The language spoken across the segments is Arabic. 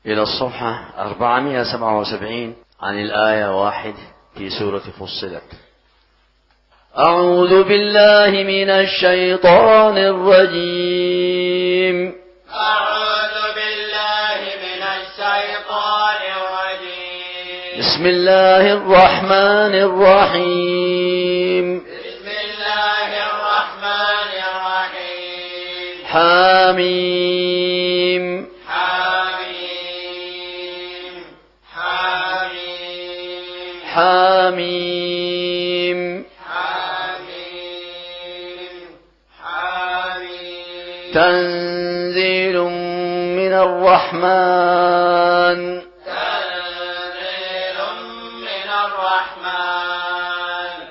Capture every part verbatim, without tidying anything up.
إلى الصفحة أربعمائة وسبعة وسبعين عن الآية واحد في سورة فصلت. أعوذ بالله من الشيطان الرجيم. أعوذ بالله من الشيطان الرجيم. بسم الله الرحمن الرحيم. بسم الله الرحمن الرحيم. حميم حميم حميم حميم حميم حميم. تنزيل من الرحمن تنزيل من الرحمن.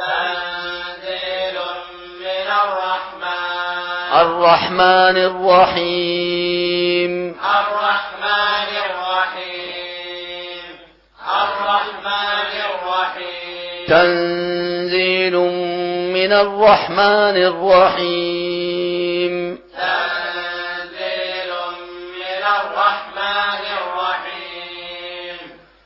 تنزيل من الرحمن. الرحمن الرحيم. الرحمن الرحيم. الرحمن الرحيم. تنزيل من الرحمن الرحيم. تنزيل من الرحمن الرحيم.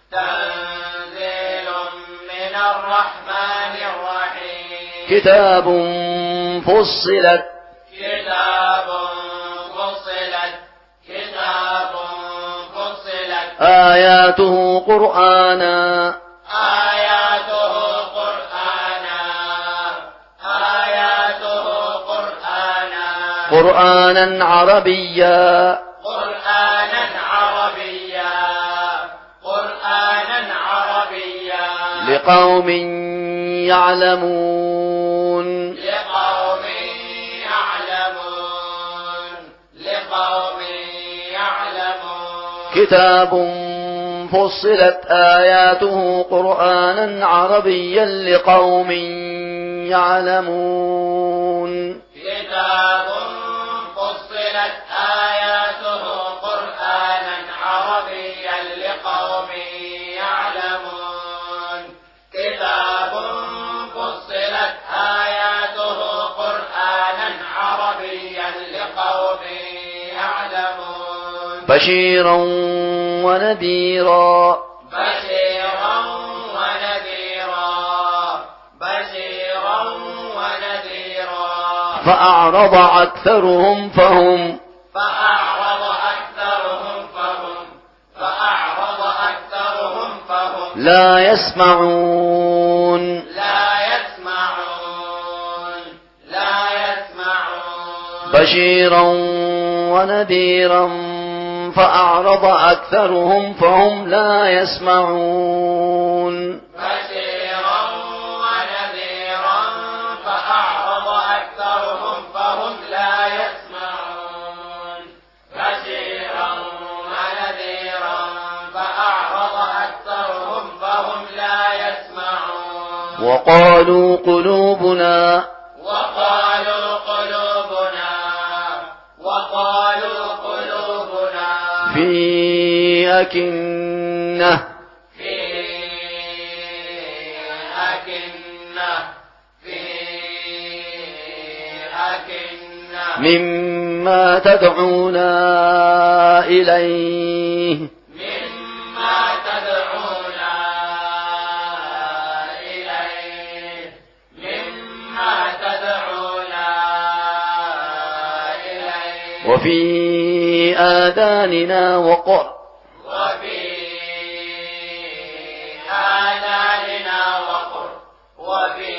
تنزيل من الرحمن الرحيم. كتاب فصلت كتاب فصلت. كتاب فصلت. آياته قرآنا آياته قرآنا. آياته قرآنا. قرآنا عربيا قرآنا عربيا. قرآنا عربيا. لقوم يعلمون. لقوم يعلمون. لقوم يعلمون. كتاب فصلت آياته قرآنا عربيا لقوم يعلمون. كتاب فصلت آياته قرآنا عربيا لقوم يعلمون. كتاب فصلت آياته قرآنا عربيا لقوم يعلمون. بشيرا ونذيرا بشيرا ونذيرا. بشيرا ونذيرا. فأعرض أكثرهم فهم فأعرض أكثرهم فهم. فأعرض أكثرهم فهم. لا يسمعون. لا يسمعون. لا يسمعون. بشيرا ونذيرا فأعرض أكثرهم فهم لا يسمعون. بشيرا ونذيرا فأعرض أكثرهم فهم لا يسمعون. بشيرا ونذيرا فأعرض أكثرهم فهم لا يسمعون. وقالوا قلوبنا وقالوا قلوبنا. وقالوا قلوبنا في أكنة في أكنة. في أكنة مما تدعونا إليه مما تدعونا إليه. مما تدعونا إليه. وفي آذاننا وقر وفي آذاننا وقر. وفي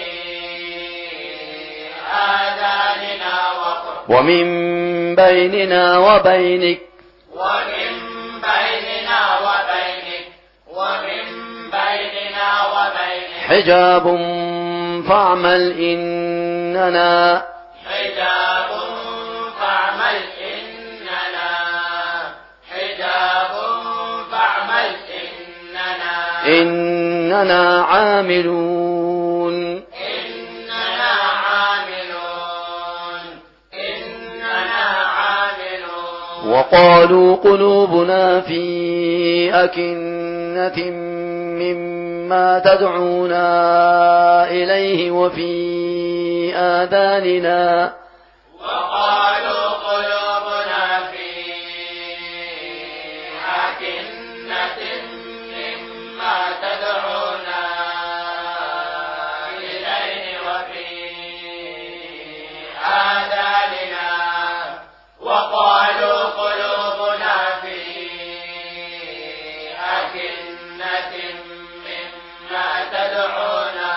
آذاننا وقر. ومن بيننا وبينك ومن بيننا وبينك. ومن بيننا وبينك حجاب فاعمل إننا حجاب فاعمل إننا. حجاب فاعمل إننا. إننا عاملون. إننا عاملون. إننا عاملون. وقالوا قلوبنا في أكنة مما تدعونا إليه وفي آذاننا وقالوا قلوبنا في أكنة مما تدعونا إليه وفي آذاننا وقالوا قلوبنا في أكنة مما تدعونا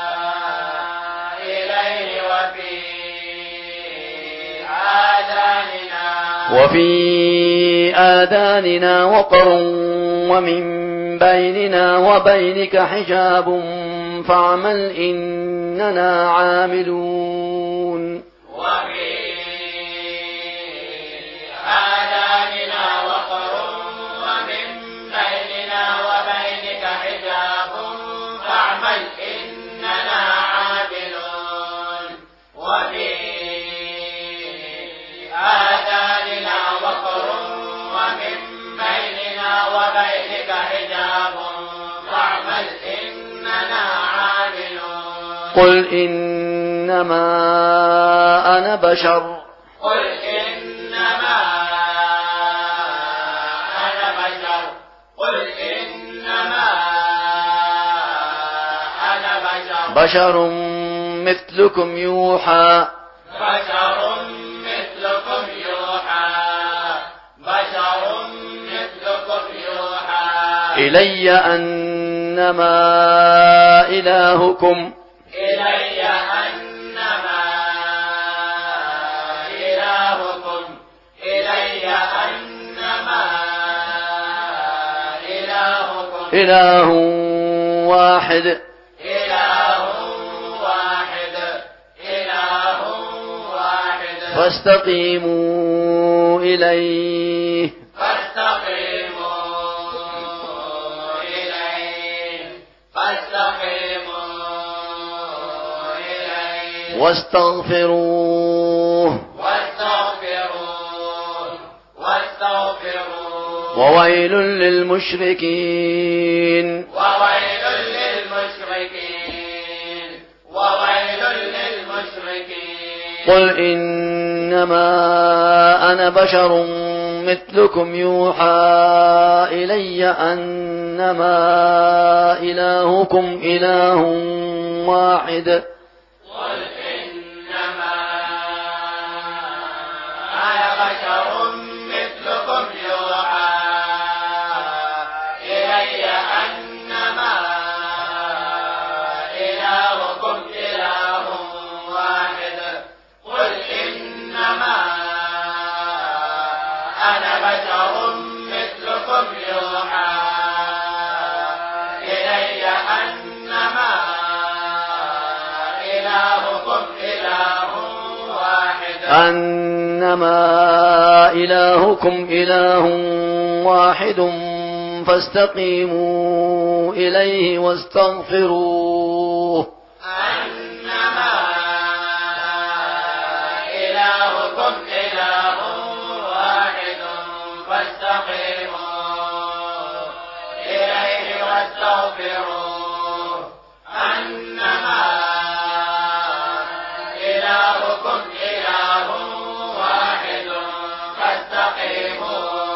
إليه وفي آذاننا وفي آذاننا وقر ومن بيننا وبينك حجاب فاعمل إننا عاملون وفي آذاننا وقر ومن بيننا وبينك حجاب فاعمل إننا عاملون وفي آذاننا وقر ومن بيننا وبينك حجاب فاعمل إننا عاملون قل إنما أنا بشر قل إنما أنا بشر قل إنما أنا بشر بشر مثلكم يوحى بشر مثلكم يوحى بشر مثلكم يوحى إلي أنما إلهكم إلي أنما إلهكم إلي أنما إلهكم إله واحد إله واحد إله واحد فاستقيموا إليه فاستقيموا إليه فاستقيموا إليه واستغفروه واستغفروه واستغفروه وويل للمشركين وويل للمشركين وويل للمشركين قل إنما أنا بشر مثلكم يوحى إلي أنما إلهكم إله واحد قل إنما أنا بشر مثلكم يوحى إلي أنما إلهكم إله واحد قل إنما أنا بشر مثلكم يوحى إلي أنما إلهكم إله واحد أنما إلهكم إله واحد فاستقيموا إليه واستغفروه أنما إلهكم إله واحد فاستقيموا إليه واستغفروه أنما إلهكم إله واحد فاستقيموا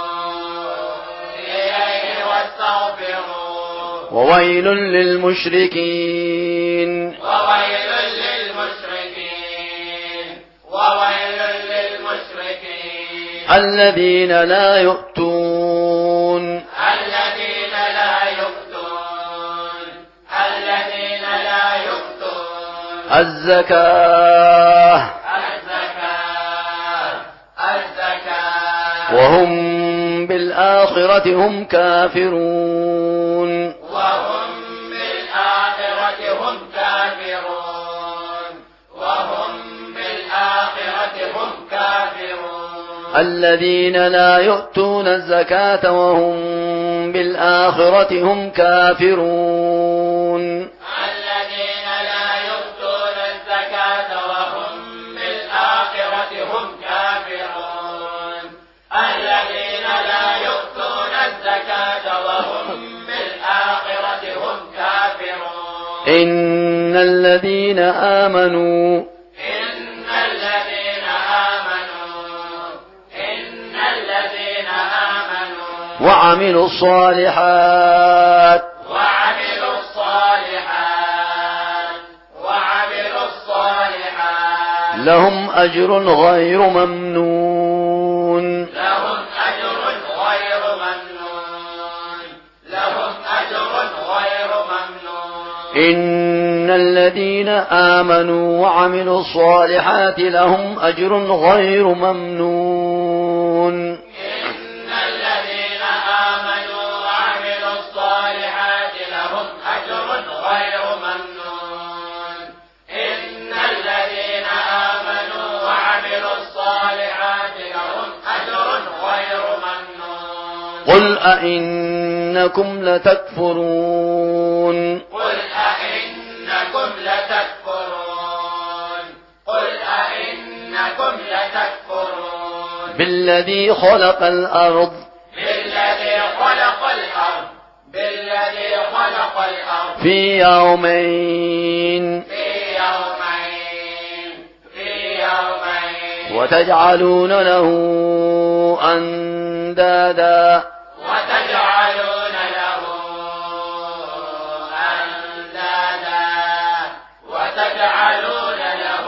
إليه واستغفروه وويل للمشركين وويل للمشركين وويل للمشركين الذين لا يؤتون الذين لا يؤتون الذين لا يؤتون الزكاة الزكاة الزكاة وهم بالآخرة هم كافرون وهم بالآخرة هم كافرون وهم بالآخرة هم كافرون الذين لا يؤتون الزكاة وهم بالآخرة هم كافرون الذين لا يؤتون الزكاة وهم بالآخرة هم كافرون الذين لا يؤتون الزكاة وهم بالآخرة هم كافرون إن الذين آمنوا إن الذين آمنوا إن الذين آمنوا وعملوا الصالحات وعملوا الصالحات وعملوا الصالحات لهم أجر غير ممنون لهم أجر غير ممنون لهم أجر غير ممنون إن الذين آمنوا وعملوا الصالحات لهم أجر غير ممنون إن الذين آمنوا وعملوا الصالحات لهم أجر غير ممنون إن الذين آمنوا وعملوا الصالحات لهم أجر غير ممنون قل أئنكم لتكفرون قل أئنكم لتكفرون قل أئنكم لتكفرون بالذي خلق الأرض بالذي خلق الأرض بالذي خلق الأرض في يومين في يومين في يومين وتجعلون له أندادا وتجعلون له أندادا وتجعلون له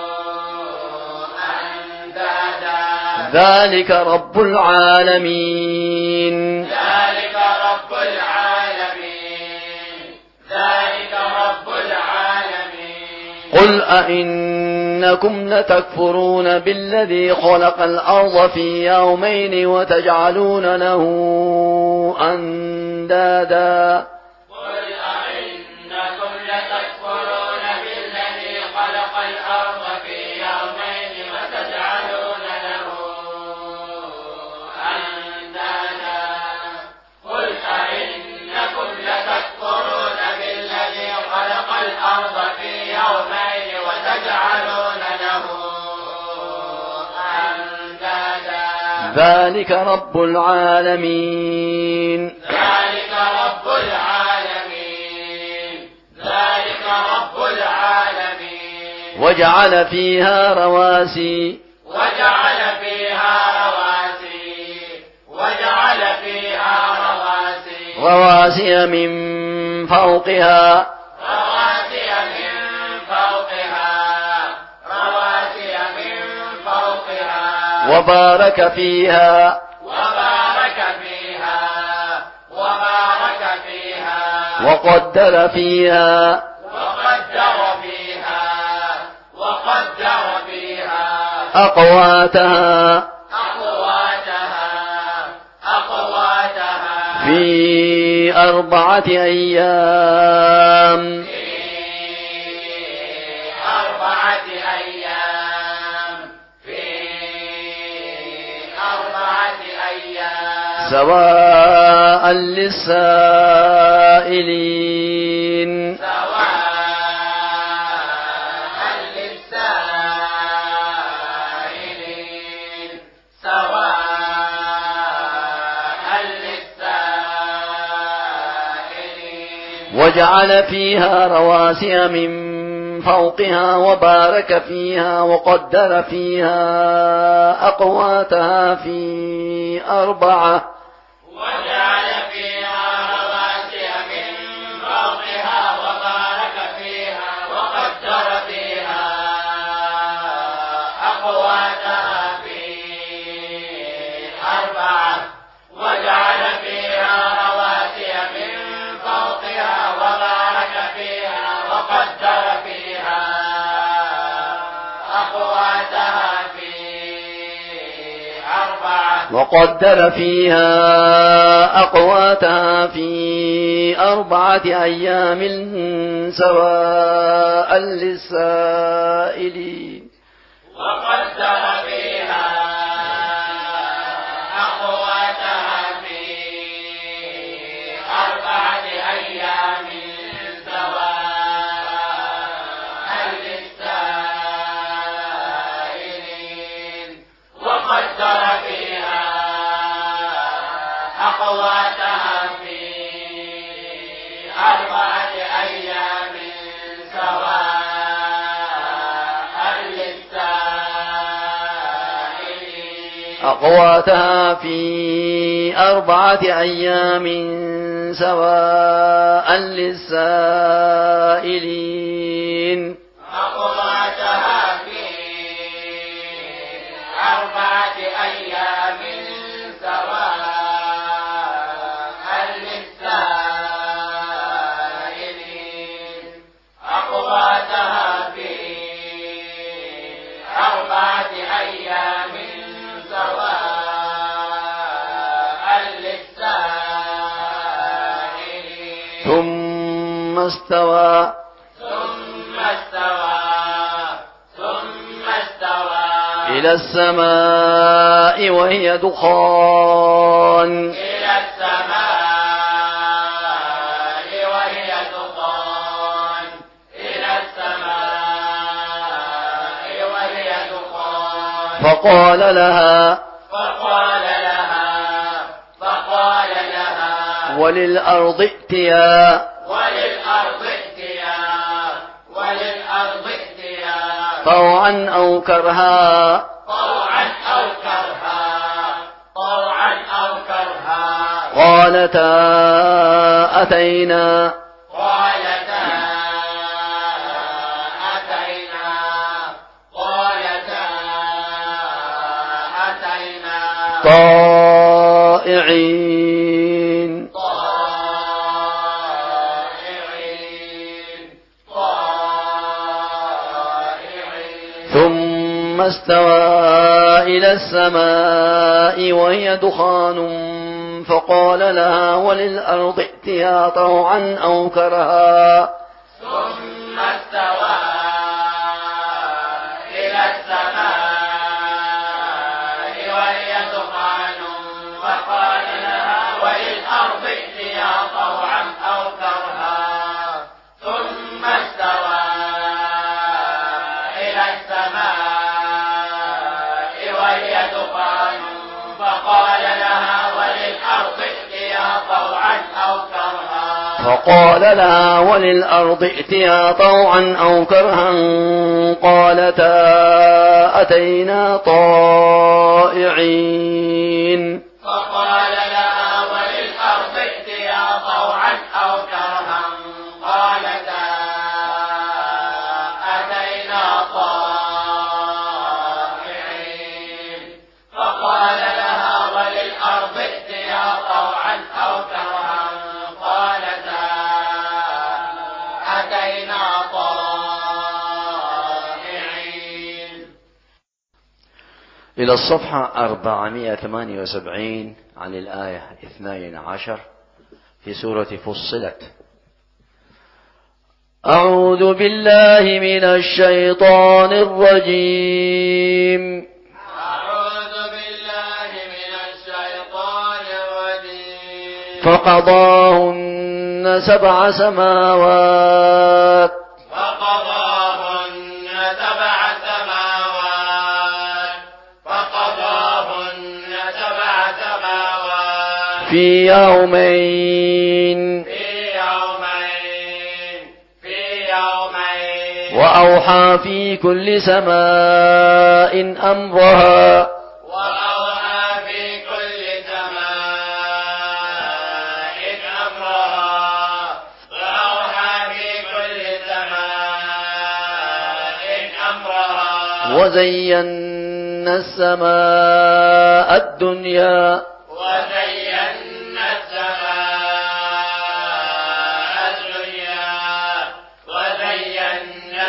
أندادا ذلك رب العالمين ذلك رب العالمين ذلك رب العالمين قل أئنكم لتكفرون بالذي خلق الأرض في يومين وتجعلون له أندادا قل أئنكم لتكفرون بالذي خلق الأرض في يومين وتجعلون له أندادا قل أئنكم لتكفرون بالذي خلق الأرض في يومين وتجعلون له أندادا ذلك رب العالمين ذلك رب العالمين ذلك رب العالمين وجعل فيها رواسي وجعل فيها رواسي وجعل فيها رواسي رواسي من فوقها رواسي من فوقها رواسي من فوقها وبارك فيها وبارك فيها وبارك فيها وقدر فيها وقدر فيها وقدر فيها أقواتها أقواتها أقواتها في أربعة أيام في أربعة أيام في أربعة أيام سواء للسائلين سواء للسائلين سواء للسائلين وجعل فيها رواسي من فوقها وبارك فيها وقدر فيها أقواتها في أربعة وجعل فيها رواسي من فوقها وبارك فيها وقدر فيها أقواتها في أربعة وجعل فيها رواسي من فوقها وبارك فيها وقدر فيها أقواتها في أربعة وقدر فيها أقواتها في أربعة أيام سواء للسائلين وقدر فيها أقواتها في أربعة أيام سواء للسائلين وقدر فيها أقواتها في أربعة أيام سواء للسائلين فأقواتها في أربعة أيام سواء للسائلين فأقواتها في أربعة أيام سواء للسائلين أقواتها في أربعة أيام سواء للسائلين ثم استوى ثم استوى ثم استوى إلى السماء وهي دخان إلى السماء وهي دخان إلى السماء وهي دخان فقال لها فقال لها فقال لها وللأرض ائتيا وللأرض ائتيا وللأرض ائتيا طوعا أو كرها طوعا أو كرها طوعا أو كرها قالتا أتينا قالتا أتينا قالتا أتينا طائعين طائعين طائعين ثم استوى إلى السماء وهي دخان فقال لها وللأرض ائتيا طوعا أو كرها ثم استوى إلى السماء وهي دخان فقال لها وللأرض ائتيا طوعا أو كرها ثم استوى إلى السماء وهي دخان فقال لها وللأرض ائتيا طوعا أو كرها فقال لها وللأرض ائتيا طوعا أو كرها قالتا أتينا طائعين فقال لها وللأرض ائتيا طوعا أو كرها قالتا أتينا طائعين فقال لها وللأرض ائتيا طوعا أو كرها قالتا أتينا طائعين. إلى الصفحة أربعمائة وثمانية وسبعين عن الآية اثنين عشر في سورة فصلت. أعوذ بالله من الشيطان الرجيم. أعوذ بالله من الشيطان الرجيم. فقضاهن سبع سماوات فقضاهن سبع سماوات فقضاهن سبع سماوات في يومين في يومين في يومين وأوحى في كل سماء أمرها وأوحى في كل سماء أمرها وأوحى في كل سماء أمرها وزينا السماء الدنيا وزينا السماء الدنيا وزينا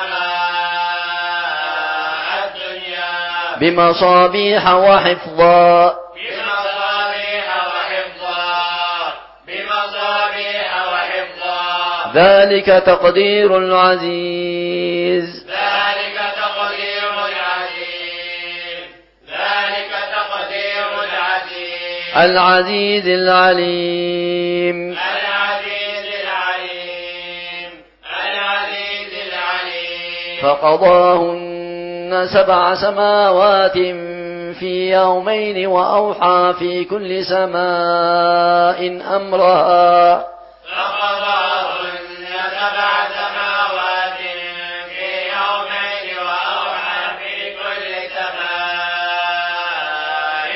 السماء الدنيا بمصابيح وحفظا بمصابيح وحفظا بمصابيح وحفظا ذلك تقدير العزيز ذلك تقدير العزيز ذلك تقدير العزيز العزيز العليم. العزيز العليم العزيز العليم. فقضاهن سبع سماوات في يومين وأوحى في كل سماء أمرها فقضاهن سبع سماوات في يومين وأوحى في كل سماء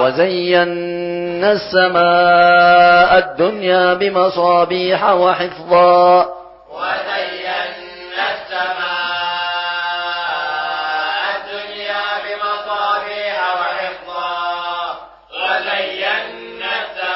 وزينا السماء الدنيا بمصابيح وحفظا وزينا السماء الدنيا بمصابيح وحفظا وزينا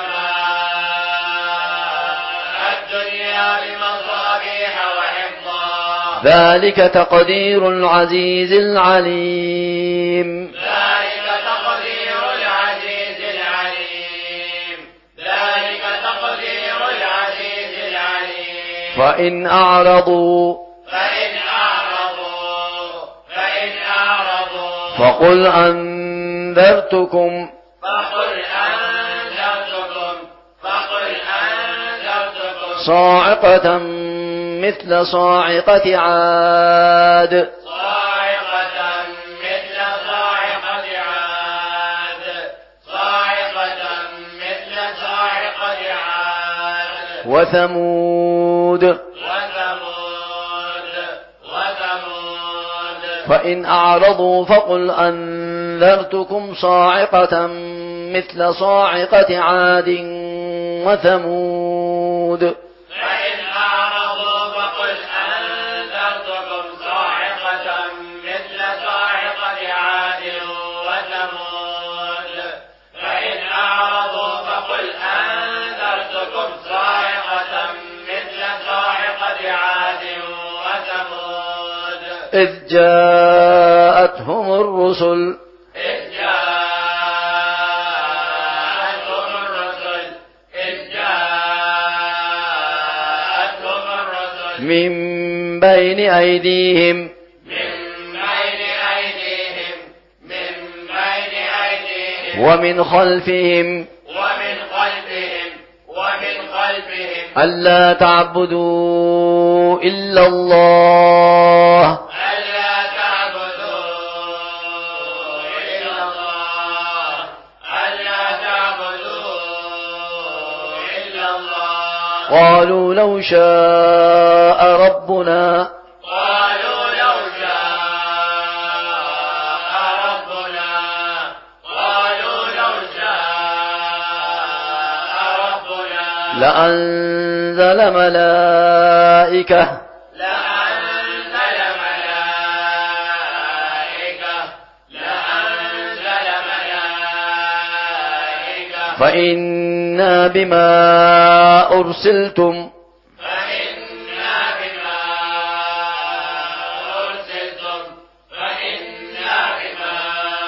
السماء الدنيا بمصابيح وحفظا ذلك تقدير العزيز العليم ذلك تقدير العزيز العليم ذلك تقدير العزيز العليم فإن أعرضوا فإن أعرضوا فإن أعرضوا فقل أنذرتكم فقل أنذرتكم فقل أنذرتكم صاعقة مثل صاعقة عاد صاعقة مثل صاعقة عاد صاعقة مثل صاعقة عاد وثمود وثمود وثمود فإن أعرضوا فقل أنذرتكم صاعقة مثل صاعقة عاد وثمود فإن أعرضوا فقل أنذرتكم صاعقة مثل صاعقة عاد وثمود فإن أعرضوا فقل أنذرتكم صاعقة مثل صاعقة عاد وثمود إذ جاءتهم الرسل إذ جاءتهم الرسل إذ جاءتهم الرسل من بين أيديهم من بين أيديهم من بين أيديهم ومن خلفهم ومن خلفهم ومن خلفهم ألا تعبدوا إلا الله ألا تعبدوا إلا الله ألا تعبدوا إلا الله قالوا لو شاء ربنا قالوا لو شاء ربنا قالوا لو شاء ربنا لأنزل ملائكة لأنزل ملائكة لأنزل ملائكة فإنا بما أرسلتم فإنا بما أرسلتم فإنا بما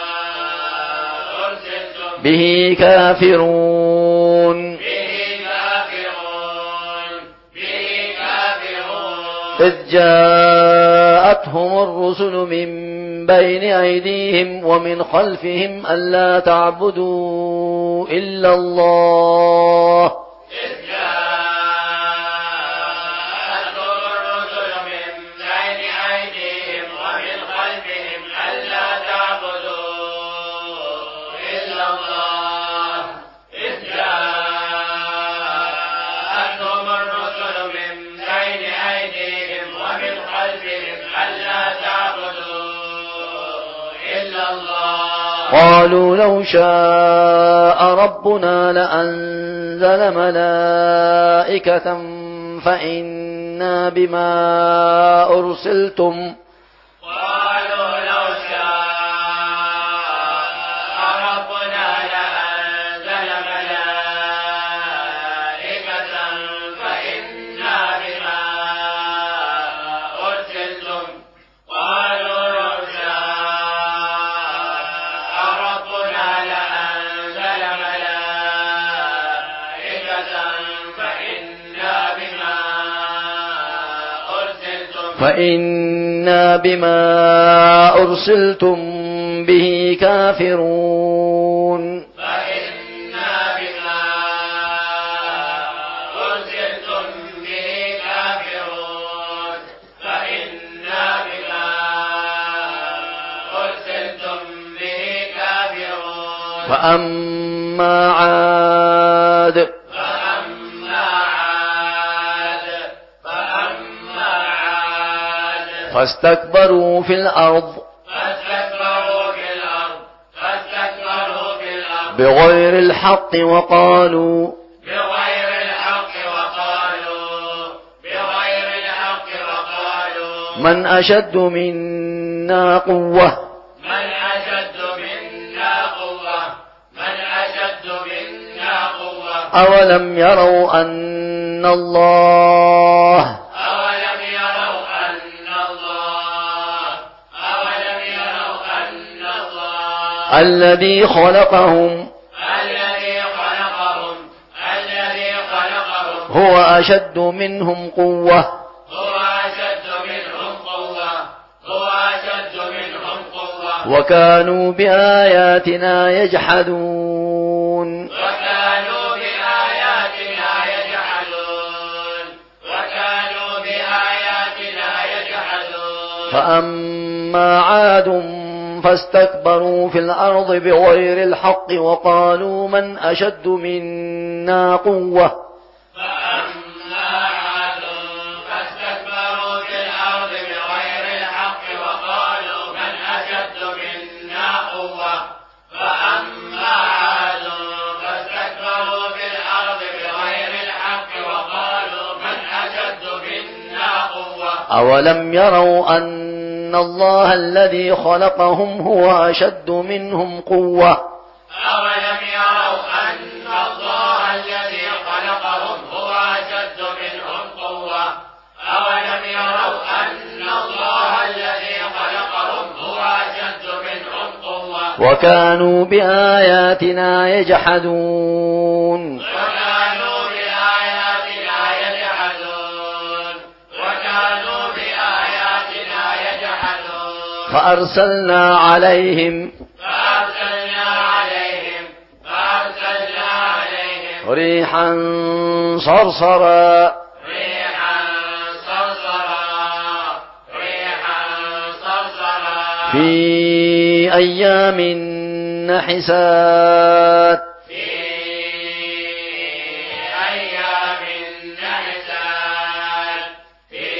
أرسلتم به كافرون به كافرون به كافرون إذ جاءتهم الرسل من بين أيديهم ومن خلفهم ألا تعبدوا إلا الله إذ جاءتهم الرسل من بين أيديهم ومن خلفهم ألا تعبدوا إلا الله إذ جاءتهم الرسل من بين أيديهم ومن خلفهم ألا تعبدوا إلا الله قالوا لو شاء ربنا لأنزل ملائكة فإنا بما أرسلتم قالوا لو شاء ربنا لأنزل ملائكة فإنا بما أرسلتم قالوا لو شاء ربنا لأنزل ملائكة فإنا بما أرسلتم فإنا بما أرسلتم به كافرون فإنا بما أرسلتم به كافرون فإنا بما أرسلتم به كافرون فأما عاد فأما عاد فأما عاد فاستكبروا في الأرض فاستكبروا في الأرض فاستكبروا في الأرض بغير الحق وقالوا بغير الحق وقالوا بغير الحق وقالوا من أشد منا قوة من أشد منا قوة من أشد منا قوة أولم يروا أن الله أولم يروا أن الله أولم يروا أن الله الذي خلقهم الذي خلقهم الذي خلقهم هو أشد منهم قوة هو أشد منهم قوة هو أشد منهم قوة وكانوا بآياتنا يجحدون وكانوا بآياتنا يجحدون وكانوا بآياتنا يجحدون فأما عاد فاستكبروا في الأرض بغير الحق وقالوا من أشد منا قوة فأما عاد فاستكبروا في الأرض بغير الحق وقالوا من أشد منا قوة فأما عاد فاستكبروا في الأرض بغير الحق وقالوا من أشد منا قوة أولم يروا أن الله الذي خلقهم هو أشد منهم قوة أولم يروا أن الله الذي خلقهم هو أشد منهم قوة أولم يروا أن الله الذي خلقهم هو أشد منهم قوة وكانوا بآياتنا يجحدون وكانوا بآياتنا يجحدون وكانوا بآياتنا يجحدون فأرسلنا عليهم فأرسلنا عليهم فأرسلنا عليهم ريحا صرصرا ريحا صرصرا ريحا صرصرا في أيام نحسات في أيام نحسات في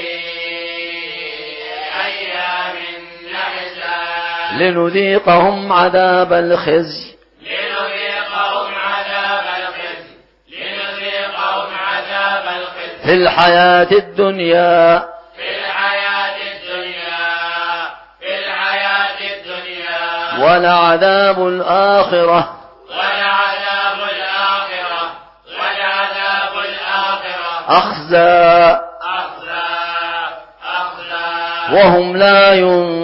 أيام نحسات لنذيقهم عذاب الخزي لنذيقهم عذاب الخزي لنذيقهم عذاب الخزي في الحياة الدنيا في الحياة الدنيا في الحياة الدنيا ولعذاب الآخرة ولعذاب الآخرة ولعذاب الآخرة أخزى أخزى أخزى وهم لا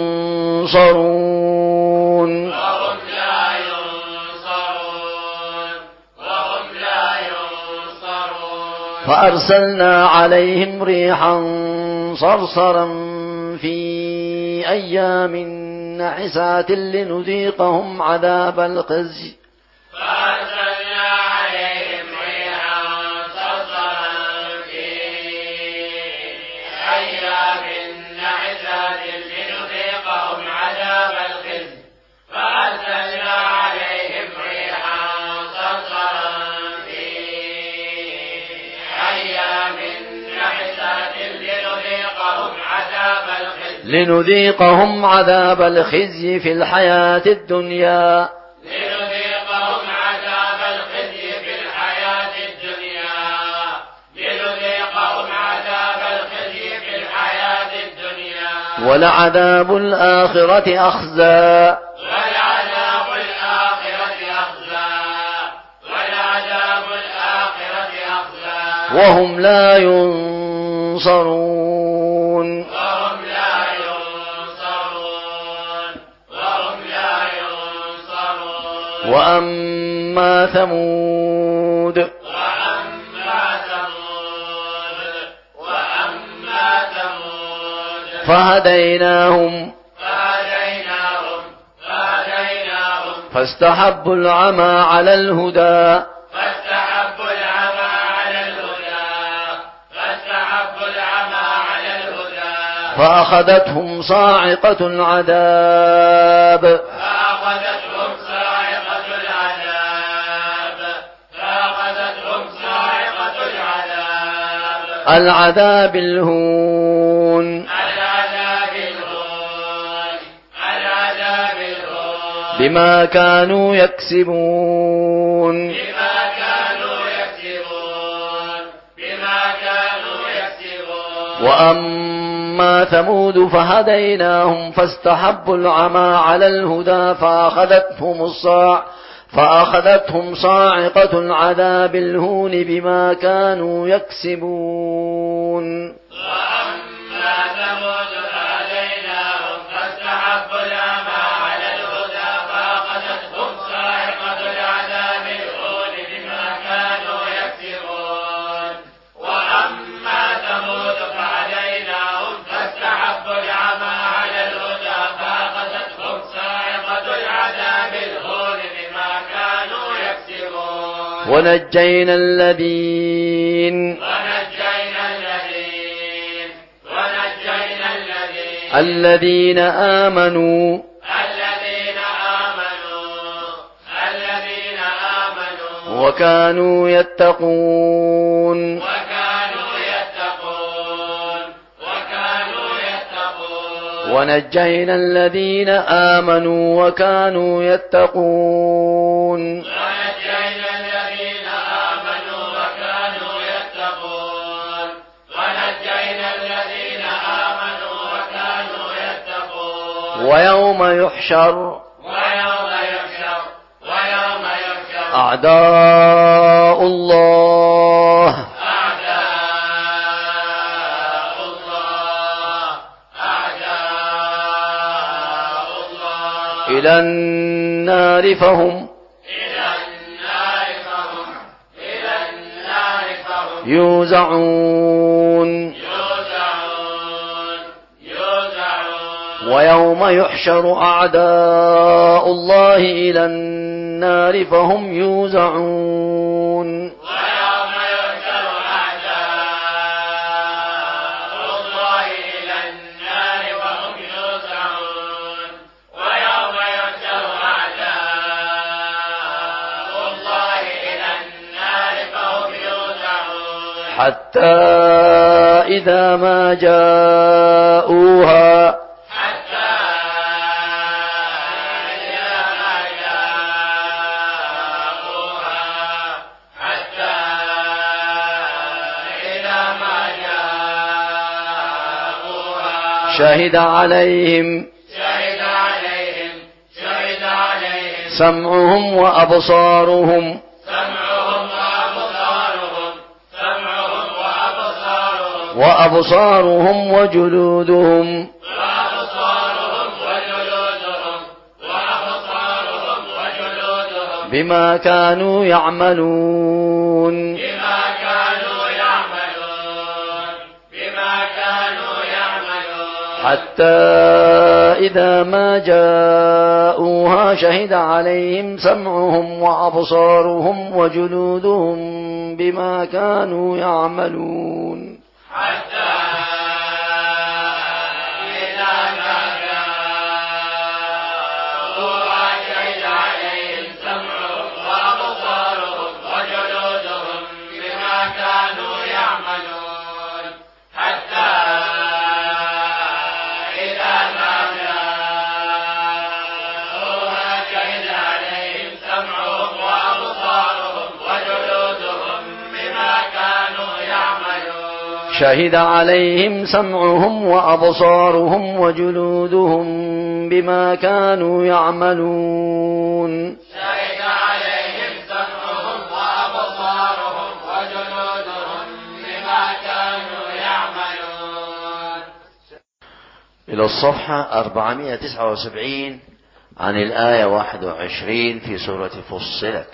ينصرون وهم لا ينصرون وهم لا ينصرون فأرسلنا عليهم ريحا صرصرا في أيام نحسات لنذيقهم عذاب الخزي فأرسلنا عليهم ريحا صرصرا في أيام نحسات لنذيقهم عذاب الخزي فأرسلنا عليهم ريحا صرصرا في أيام نحسات لنذيقهم عذاب الخزي لنذيقهم عذاب الخزي في الحياة الدنيا لنذيقهم عذاب الخزي في الحياة الدنيا لنذيقهم عذاب الخزي في الحياة الدنيا ولعذاب الآخرة أخزى ولعذاب الآخرة أخزى ولعذاب الآخرة أخزى وهم لا ينصرون وهم لا ينصرون وهم لا ينصرون وأما ثمود وأما ثمود وأما ثمود فهديناهم فهديناهم فهديناهم فاستحبوا العمى على الهدى فاستحبوا العمى على الهدى فاستحبوا العمى على الهدى فأخذتهم صاعقة العذاب فأخذتهم صاعقة العذاب فأخذتهم صاعقة العذاب العذاب الهون العذاب الهون العذاب الهون بما كانوا يكسبون بما كانوا يكسبون بما كانوا يكسبون وأما ثمود فهديناهم فاستحبوا العمى على الهدى فأخذتهم الصاع فأخذتهم صاعقة العذاب الهون بما كانوا يكسبون وأما ثمود فهديناهم فاستحبوا العمى على الهدى فأخذتهم صاعقة العذاب الهون بما كانوا يكسبون وأما ثمود فهديناهم فاستحبوا العمى على الهدى فأخذتهم صاعقة العذاب الهون بما كانوا يكسبون ونجينا الذين ونجينا الذين ونجينا الذين الذين آمنوا الذين آمنوا الذين آمنوا وكانوا يتقون وكانوا يتقون وكانوا يتقون ونجينا الذين آمنوا وكانوا يتقون ونجينا الذين آمنوا وكانوا يتقون ونجينا الذين آمنوا وكانوا يتقون ويوم يحشر ويوم يحشر ويوم يحشر أعداء الله أعداء الله أعداء الله إلى النار فهم إلى النار فهم إلى النار فهم يوزعون يوزعون يوزعون ويوم يحشر أعداء الله إلى النار فهم يوزعون ويوم يحشر أعداء الله إلى النار وهم يوزعون ويوم يحشر أعداء الله إلى النار فهم يوزعون حتى إذا ما جاءوها حتى إذا ما جاءوها حتى إذا ما جاءوها شهد عليهم شهد عليهم شهد عليهم سمعهم وأبصارهم سمعهم وأبصارهم سمعهم وأبصارهم وأبصارهم وجلودهم وأبصارهم وجلودهم وأبصارهم وجلودهم بما كانوا يعملون بما كانوا يعملون بما كانوا يعملون حتى إذا ما جاءوها شهد عليهم سمعهم وأبصارهم وجلودهم بما كانوا يعملون حتى إذا ما جاءوها شهد عليهم سمعهم وأبصارهم وجلودهم بما كانوا يعملون حتى إذا ما جاءوها شهد عليهم سمعهم وأبصارهم وجلودهم بما كانوا يعملون شهد عليهم سمعهم وأبصارهم وجلودهم بما كانوا يعملون شهد عليهم سمعهم وأبصارهم وجلودهم بما كانوا يعملون إلى الصفحة أربعمائة وتسعة وسبعين عن الآية واحد وعشرين في سورة فصلت.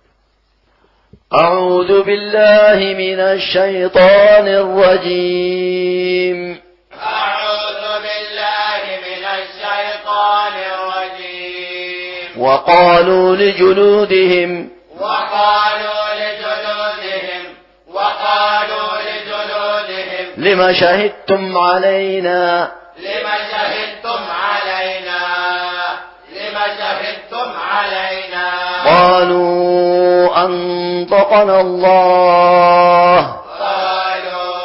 أعوذ بالله من الشيطان الرجيم. أعوذ بالله من الشيطان الرجيم. وقالوا لجلودهم وقالوا لجلودهم وقالوا لجلودهم لم شهدتم علينا لم شهدتم علينا لم شهدتم علينا قالوا أنطقنا الله قالوا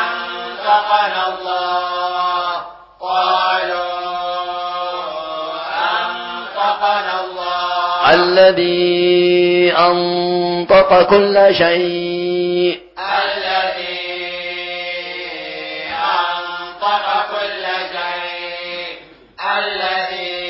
أنطقنا الله قالوا الذي أنطق كل شيء الذي أنطق كل شيء الذي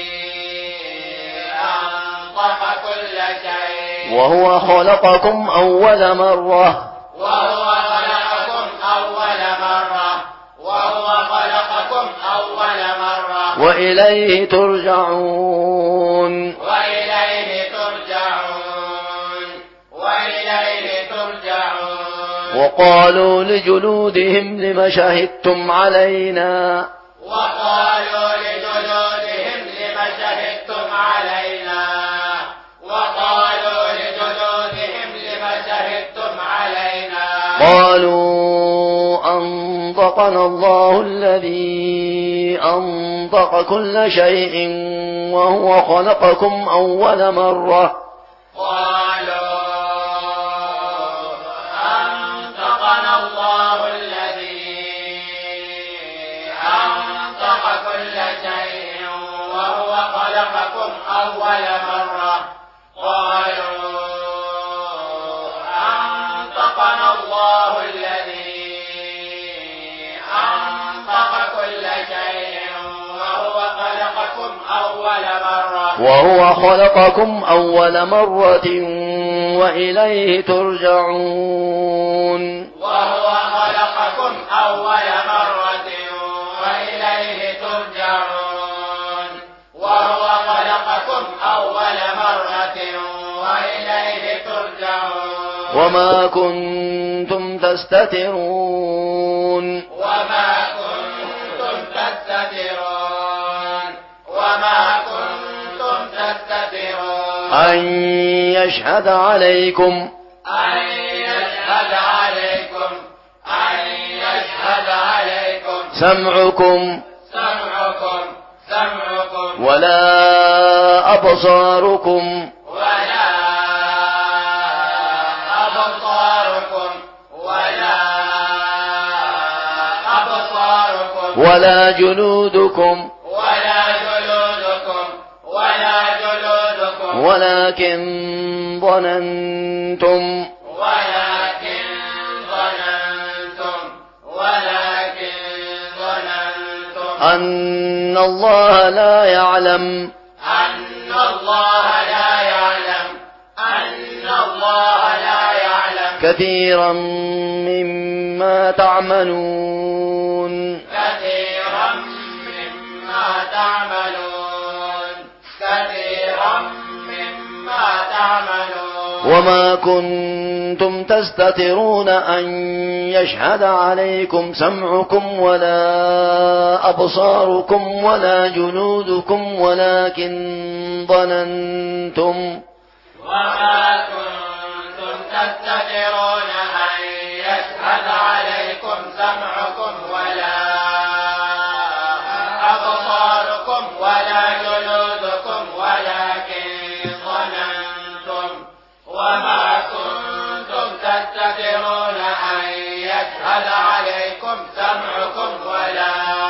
أنطق كل شيء وهو خلقكم أول مرة وهو خلقكم أول مرة وهو خلقكم أول مرة وإليه ترجعون وإليه ترجعون وإليه ترجعون وقالوا لجلودهم لم شهدتم علينا وقالوا لجلودهم لم شهدتم علينا وقالوا لجلودهم لم شهدتم علينا قالوا أنطقنا الله الذي أنطق كل شيء وهو خلقكم أول مرة قالوا أنطقنا الله الذي أنطق كل شيء وهو خلقكم أول مرة قالوا أنطقنا الله الذي أنطق كل شيء وهو خلقكم أول مرة وهو خلقكم أول مرة وإليه ترجعون وهو خلقكم أول مرة وإليه ترجعون وهو خلقكم أول مرة وإليه ترجعون وما كنتم تستترون وما كنتم تستترون وما كنتم تستترون أن يشهد عليكم أن يشهد عليكم أن يشهد عليكم سمعكم سمعكم سمعكم ولا أبصاركم ولا أبصاركم ولا أبصاركم ولا جلودكم ولا جلودكم ولا جلودكم ولكن ظننتم ولكن ظننتم ولكن ظننتم أن الله لا يعلم أن الله لا يعلم أن الله لا يعلم كثيرا مما تعملون كثيرا مما تعملون كثيرا مما تعملون وما كنتم تستترون أن يشهد عليكم سمعكم ولا أبصاركم ولا جلودكم ولكن ظننتم وما كنتم تستترون أن يشهد عليكم سمعكم ولا أبصاركم ولا جلودكم ولكن ظننتم وما كنتم تستترون أن يشهد عليكم سمعكم ولا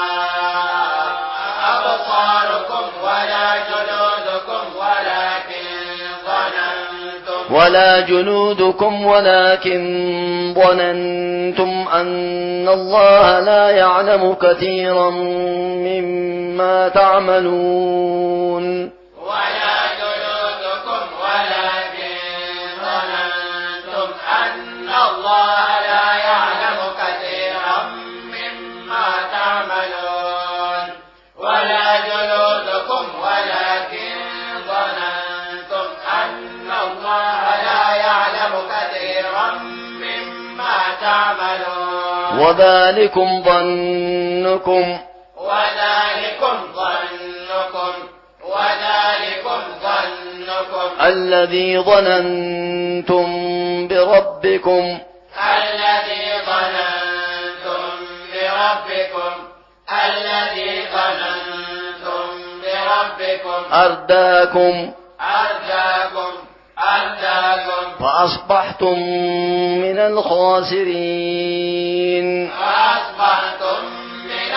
أبصاركم ولا جلودكم ولكن ظننتم ولا جلودكم ولكن ظننتم أن الله لا يعلم كثيرا مما تعملون ولا جلودكم ولكن ظننتم أن الله لا يعلم كثيرا مما تعملون ولا جلودكم ولكن ظننتم أن الله لا يعلم كثيرا مما تعملون وذلكم ظنكم وذلكم ظنكم وذلكم ظنكم الذي ظننتم بربكم الذي ظننتم بربكم الذي ظننتم بربكم أرداكم أرداكم أرداكم فأصبحتم من الخاسرين فأصبحتم من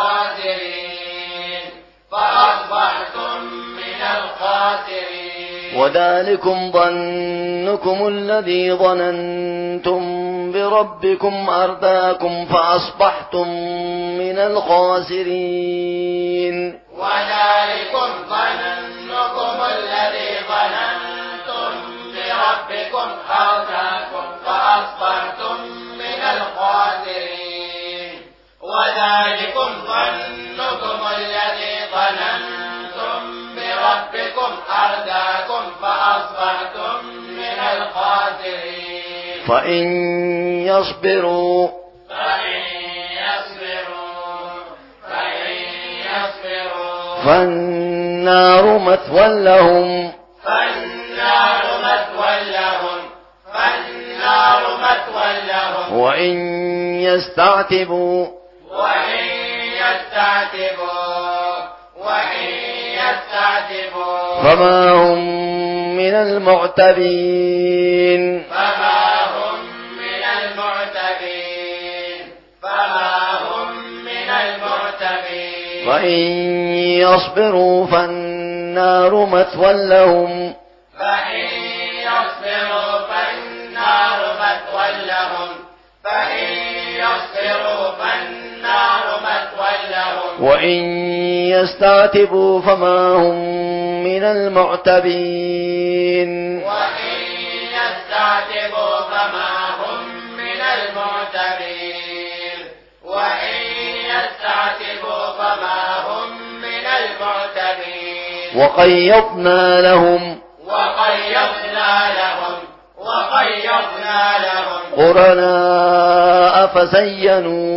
الخاسرين فأصبحتم من الخاسرين وذلكم ظنكم الذي ظننتم بربكم أرداكم فأصبحتم من الخاسرين. وذلكم ظنكم الذي ظننتم بربكم أرداكم فأصبحتم من الخاسرين. وذلكم ظنكم الذي ظننتم بربكم أرداكم فأصبحتم من الخاسرين. فإن يصبروا فإن يصبروا فإن يصبروا فالنار مثوى لهم فالنار مثوى لهم فالنار مثوى لهم. وإن يستعتبوا وإن يستعتبوا وإن يستعتبوا فما هم من المعتبين فما هم من المعتبين فما هم من المعتبين. وإن يصبروا فالنار مثوى لهم فإن يصبروا فالنار مثوى لهم فإن يصبروا فالنار مثوى لهم. وإن يستعتبوا فما هم من المعتبين وإن يستعتبوا فما هم من المعتبين وإن يستعتبوا فما هم من المعتبين. وقيضنا لهم وقيضنا لهم وقيضنا لهم قرناء فزينوا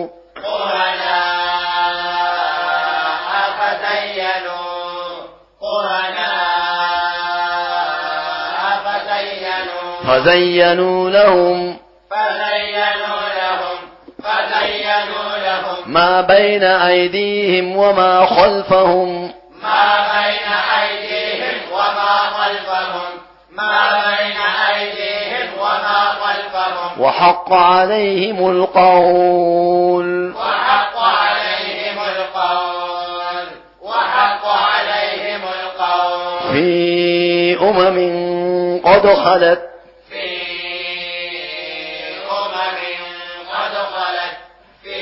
قرناء فزينوا قرناء فزينوا فزينوا لهم فزينوا لهم فزينوا لهم ما بين أيديهم وما خلفهم ما بين أيديهم وما خلفهم ما بين أيديهم وما خلفهم. وحق عليهم القول وحق عليهم القول وحق عليهم القول في أمم قد خلت في أمم قد خلت في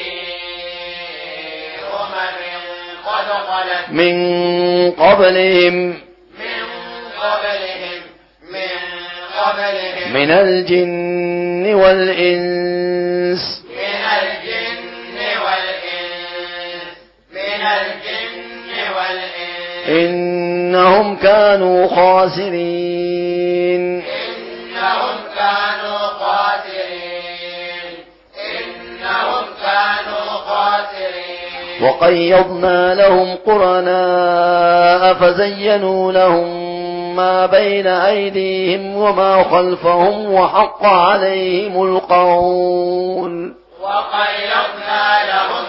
أمم قد خلت من قبلهم من قبلهم من قبلهم من الجن والإنس من الجن والإنس من الجن والإنس. إنهم كانوا خاسرين إنهم كانوا خاسرين إنهم كانوا خاسرين. وقيضنا لهم قرناء فزينوا لهم ما بين أيديهم وما خلفهم وحق عليهم القول وقيضنا لهم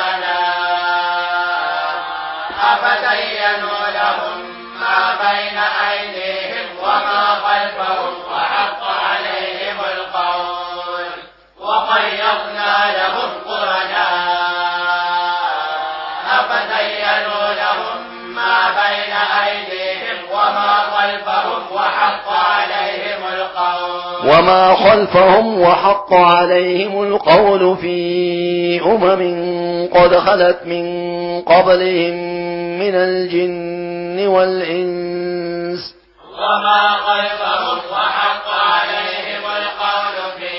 قرناء فزينوا لهم ما بين أيديهم وما خلفهم وحق عليهم القول. وقيضنا لهم قرناء فزينوا لهم ما بين أيديهم وما خلفهم وحق عليهم القول. وما خلفهم وحق عليهم القول في أمم قد خلت من قبلهم من الجن والإنس. وما خلفهم وحق عليهم القول في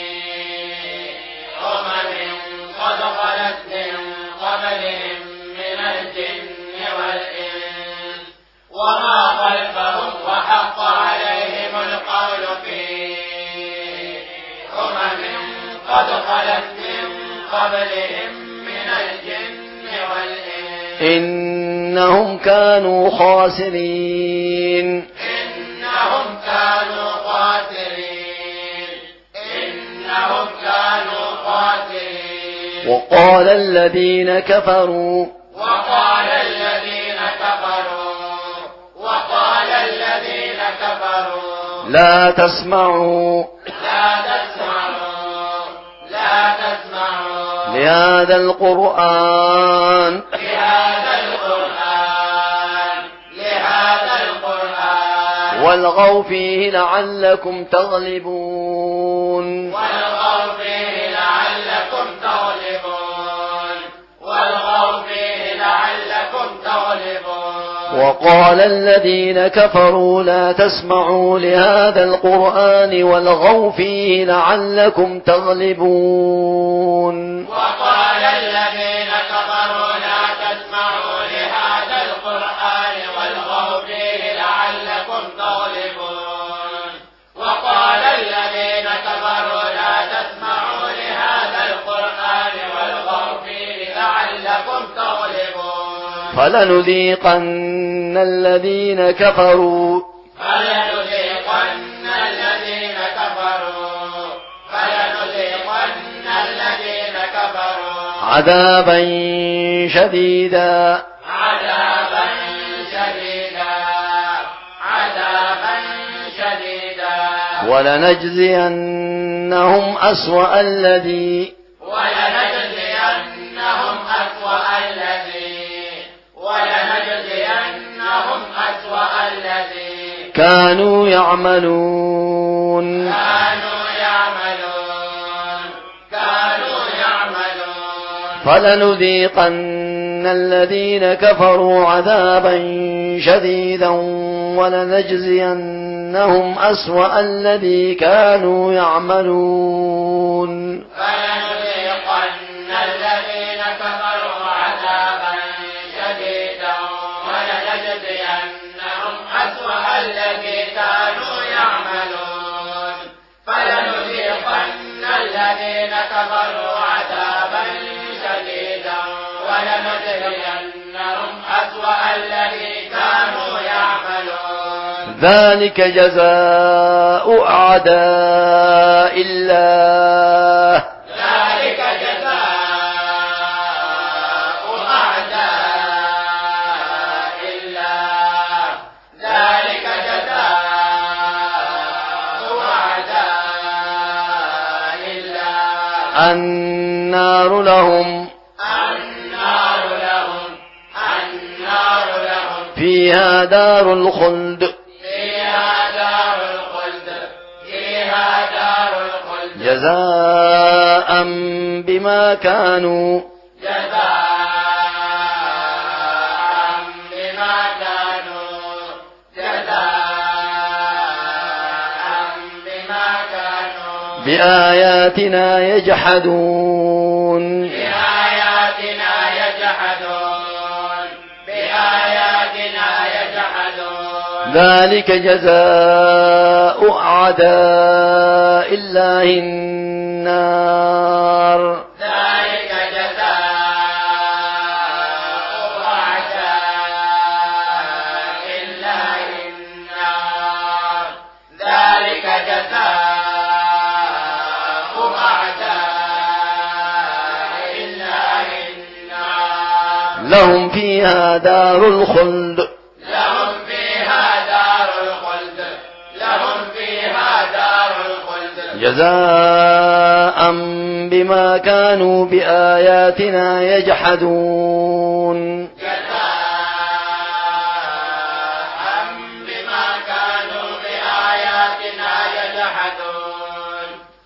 أمم قد خلت من قبلهم من الجن والإنس. وما خلفهم وحق عليهم القول في أمم قد خلت من قبلهم من الجن والإنس. إنهم كانوا خاسرين إنهم كانوا خاسرين إنهم كانوا خاسرين. وقال الذين كفروا وقال الذين كفروا وقال الذين كفروا لا تسمعوا لا تسمعوا لا تسمعوا لهذا القرآن لهذا القرآن لهذا القرآن والغوا فيه لعلكم تغلبون والغوا فيه لعلكم تغلبون والغوا فيه لعلكم تغلبون وقال الذين كفروا لا تسمعوا لهذا القرآن والغوا فيه لعلكم تغلبون وقال الذين كفروا لا تسمعوا لهذا القرآن والغوا فيه لعلكم تغلبون وقال الذين كفروا لا تسمعوا لهذا القرآن والغوا فيه لعلكم تغلبون فلنذيقن الذين كفروا فلنذيقن الذين كفروا فلنذيقن الذين كفروا عذابا شديدا عذابا شديدا عذابا شديدا ولنجزينهم أسوأ الذي ولنجزينهم أسوأ الذي ولنجزينهم أسوأ الذي كانوا يعملون كانوا يعملون كانوا يعملون فلنذيقن الذين كفروا عذابا شديدا ولنجزينهم أسوأ الذي كانوا يعملون فلنذيقن الذين كفروا عذابا شديدا ولنجزينهم أسوأ الذي كانوا يعملون فلنذيقن الذين كفروا عذابا شديدا ولنجزينهم أسوأ الذي كانوا يعملون ذلك جزاء أعداء الله ذلك جزاء أعداء الله ذلك جزاء أعداء الله النار لهم النار لهم النار لهم فيها دار الخلد فيها دار الخلد فيها دار الخلد جزاء بما كانوا جزاء بما كانوا جزاء بما كانوا بآياتنا يجحدون بآياتنا يجحدون بآياتنا يجحدون ذلك جزاء أعداء الله النار ذلك جزاء أعداء الله النار ذلك جزاء أعداء الله النار لهم فيها دار الخلد لهم فيها دار الخلد لهم فيها دار الخلد جزاء بما كانوا بآياتنا يجحدون جزاء بما كانوا بآياتنا يجحدون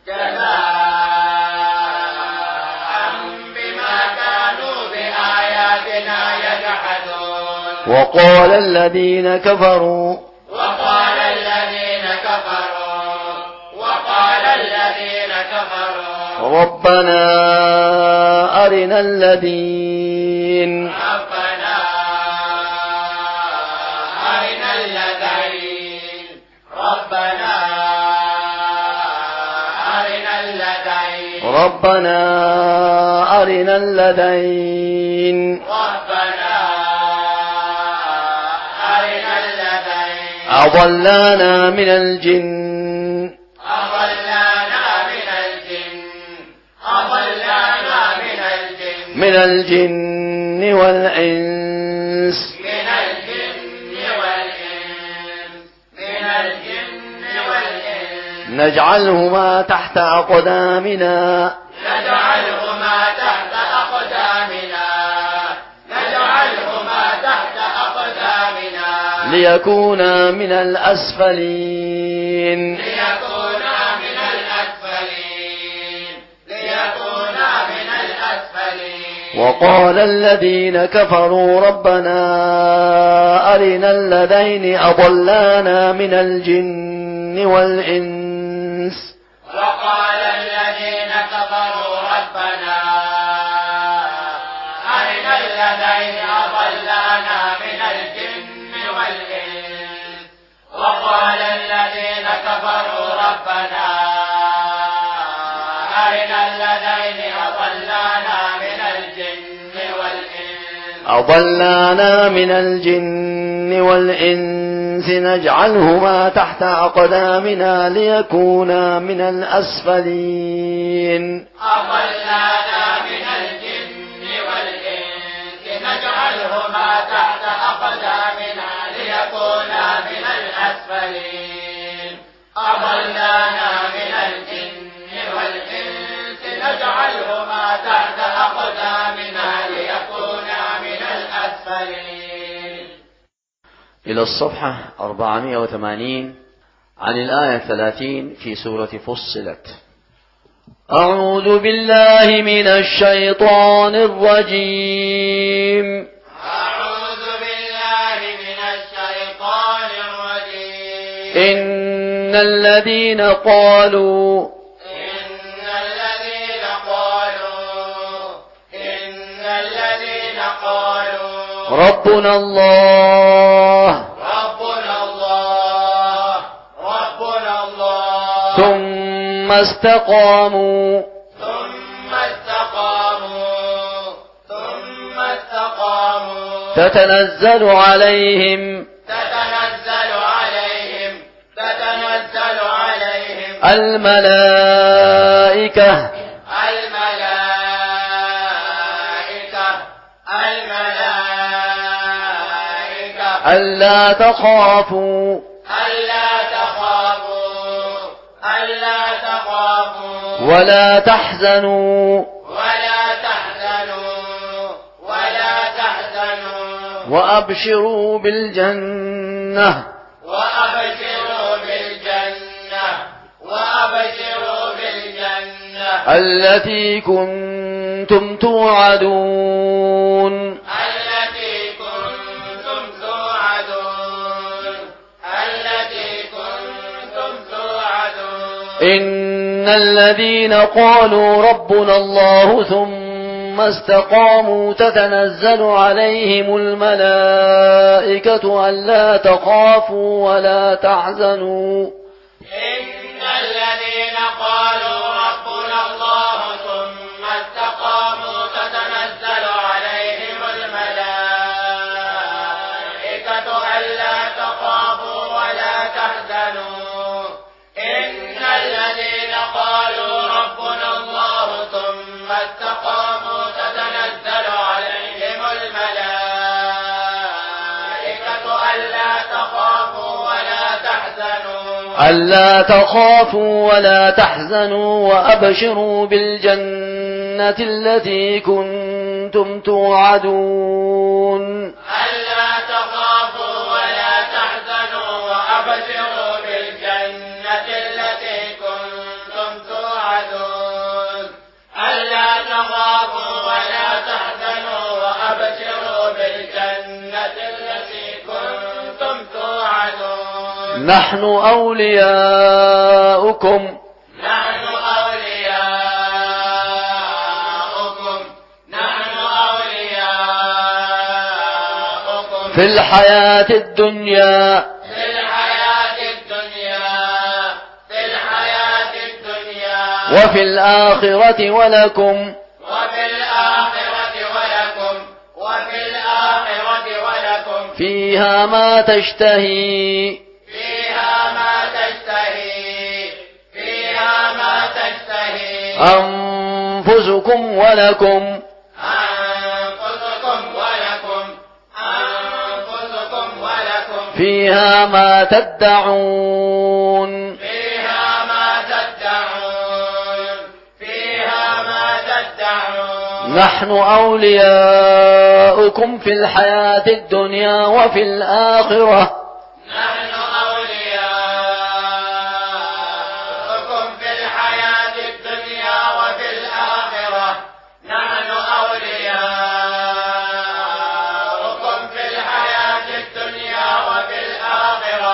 جزاء بما كانوا بآياتنا يجحدون وقال الذين كفروا وقال الذين كفروا وقال الذين كفروا ربنا أرنا الذين ربنا أرنا الذين ربنا أرنا الذين ربنا أرنا الذين ربنا أرنا الذين أضلانا من الجن أضلانا من الجن أضلانا من الجن من الجن والإنس من الجن والإنس من الجن والإنس نجعلهما تحت أقدامنا نجعلهما تحت أقدامنا نجعلهما تحت أقدامنا ليكونا من الأسفلين ليكونا من الأسفلين ليكونا من الأسفلين وقال الذين كفروا ربنا أرنا الذين أضلانا من الجن والإنس وقال الذين كفروا ربنا أرنا الذين أضلانا من الجن والإنس وقال الذين كفروا ربنا أرنا الذين أضلانا من الجن والإنس أضلانا من الجن والإنس نجعلهما تحت أقدامنا ليكونا من الأسفلين أضلانا من الجن والإنس نجعلهما تحت أقدامنا ليكونا من الأسفلين أضلانا من الجن والإنس نجعلهما تحت أقدامنا ليكونا من الأسفلين. إلى الصفحة أربعمائة وثمانين عن الآية ثلاثين في سورة فصلت. أعوذ بالله من الشيطان الرجيم. أعوذ بالله من الشيطان الرجيم. إن الذين قالوا إن الذين قالوا إن الذين قالوا ربنا الله ربنا الله ربنا الله ثم استقاموا ثم استقاموا ثم استقاموا تتنزل عليهم تتنزل عليهم تتنزل عليهم الملائكة الملائكة الملائكة ألا تخافوا ألا تخافوا ألا تخافوا ولا تحزنوا ولا تحزنوا ولا تحزنوا وأبشروا بالجنة وأبشروا بالجنة وأبشروا بالجنة التي كنتم توعدون التي كنتم توعدون التي كنتم توعدون. إن الذين قالوا ربنا الله ثم استقاموا تتنزل عليهم الملائكة ألا تخافوا ولا تحزنوا إن الذين قالوا ربنا الله ثم استقاموا تتنزل عليهم الملائكة ألا تخافوا ولا تحزنوا. إن الذين قالوا ربنا الله ثم استقاموا تتنزل عليهم الملائكة ألا تخافوا ولا تحزنوا ألا تخافوا ولا تحزنوا وأبشروا بالجنة التي كنتم توعدون ألا تخافوا ولا تحزنوا وأبشروا بالجنة التي كنتم توعدون. ألا تخافوا ولا تحزنوا وأبشروا بالجنة التي كنتم توعدون. نحن أولياؤكم نحن أولياؤكم نحن أولياؤكم في الحياة الدنيا في الحياة الدنيا في الحياة الدنيا وفي الآخرة ولكم وفي الآخرة ولكم وفي الآخرة ولكم فيها ما تشتهي فيها ما تشتهي فيها ما تشتهي أنفسكم ولكم أنفسكم ولكم أنفسكم ولكم فيها ما تدعون فيها ما تدعون فيها ما تدعون. نحن أولياؤكم في الحياة الدنيا وفي الآخرة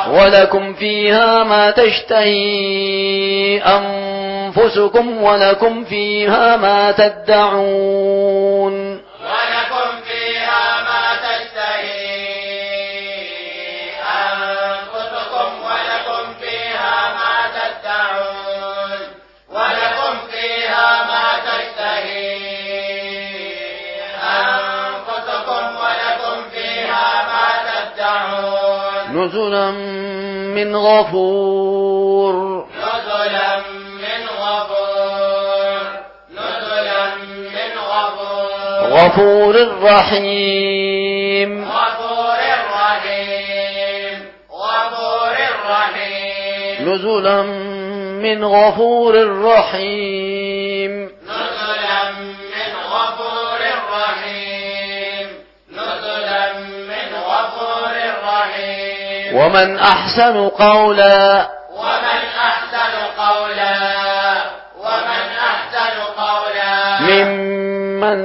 ولكم فيها ما تشتهي أنفسكم ولكم فيها ما تدعون ولكم فيها ما تشتهي أنفسكم ولكم فيها ما تدعون ولكم فيها ما تشتهي أنفسكم ولكم فيها ما تدعون نزلا من غفور نزلا من غفور نزلا من غفور غفور رحيم غفور رحيم غفور رحيم نزلا من غفور رحيم نزلا من غفور رحيم نزلا من غفور رحيم ومن أحسن قولا ومن أحسن قولا ومن أحسن قولا ممن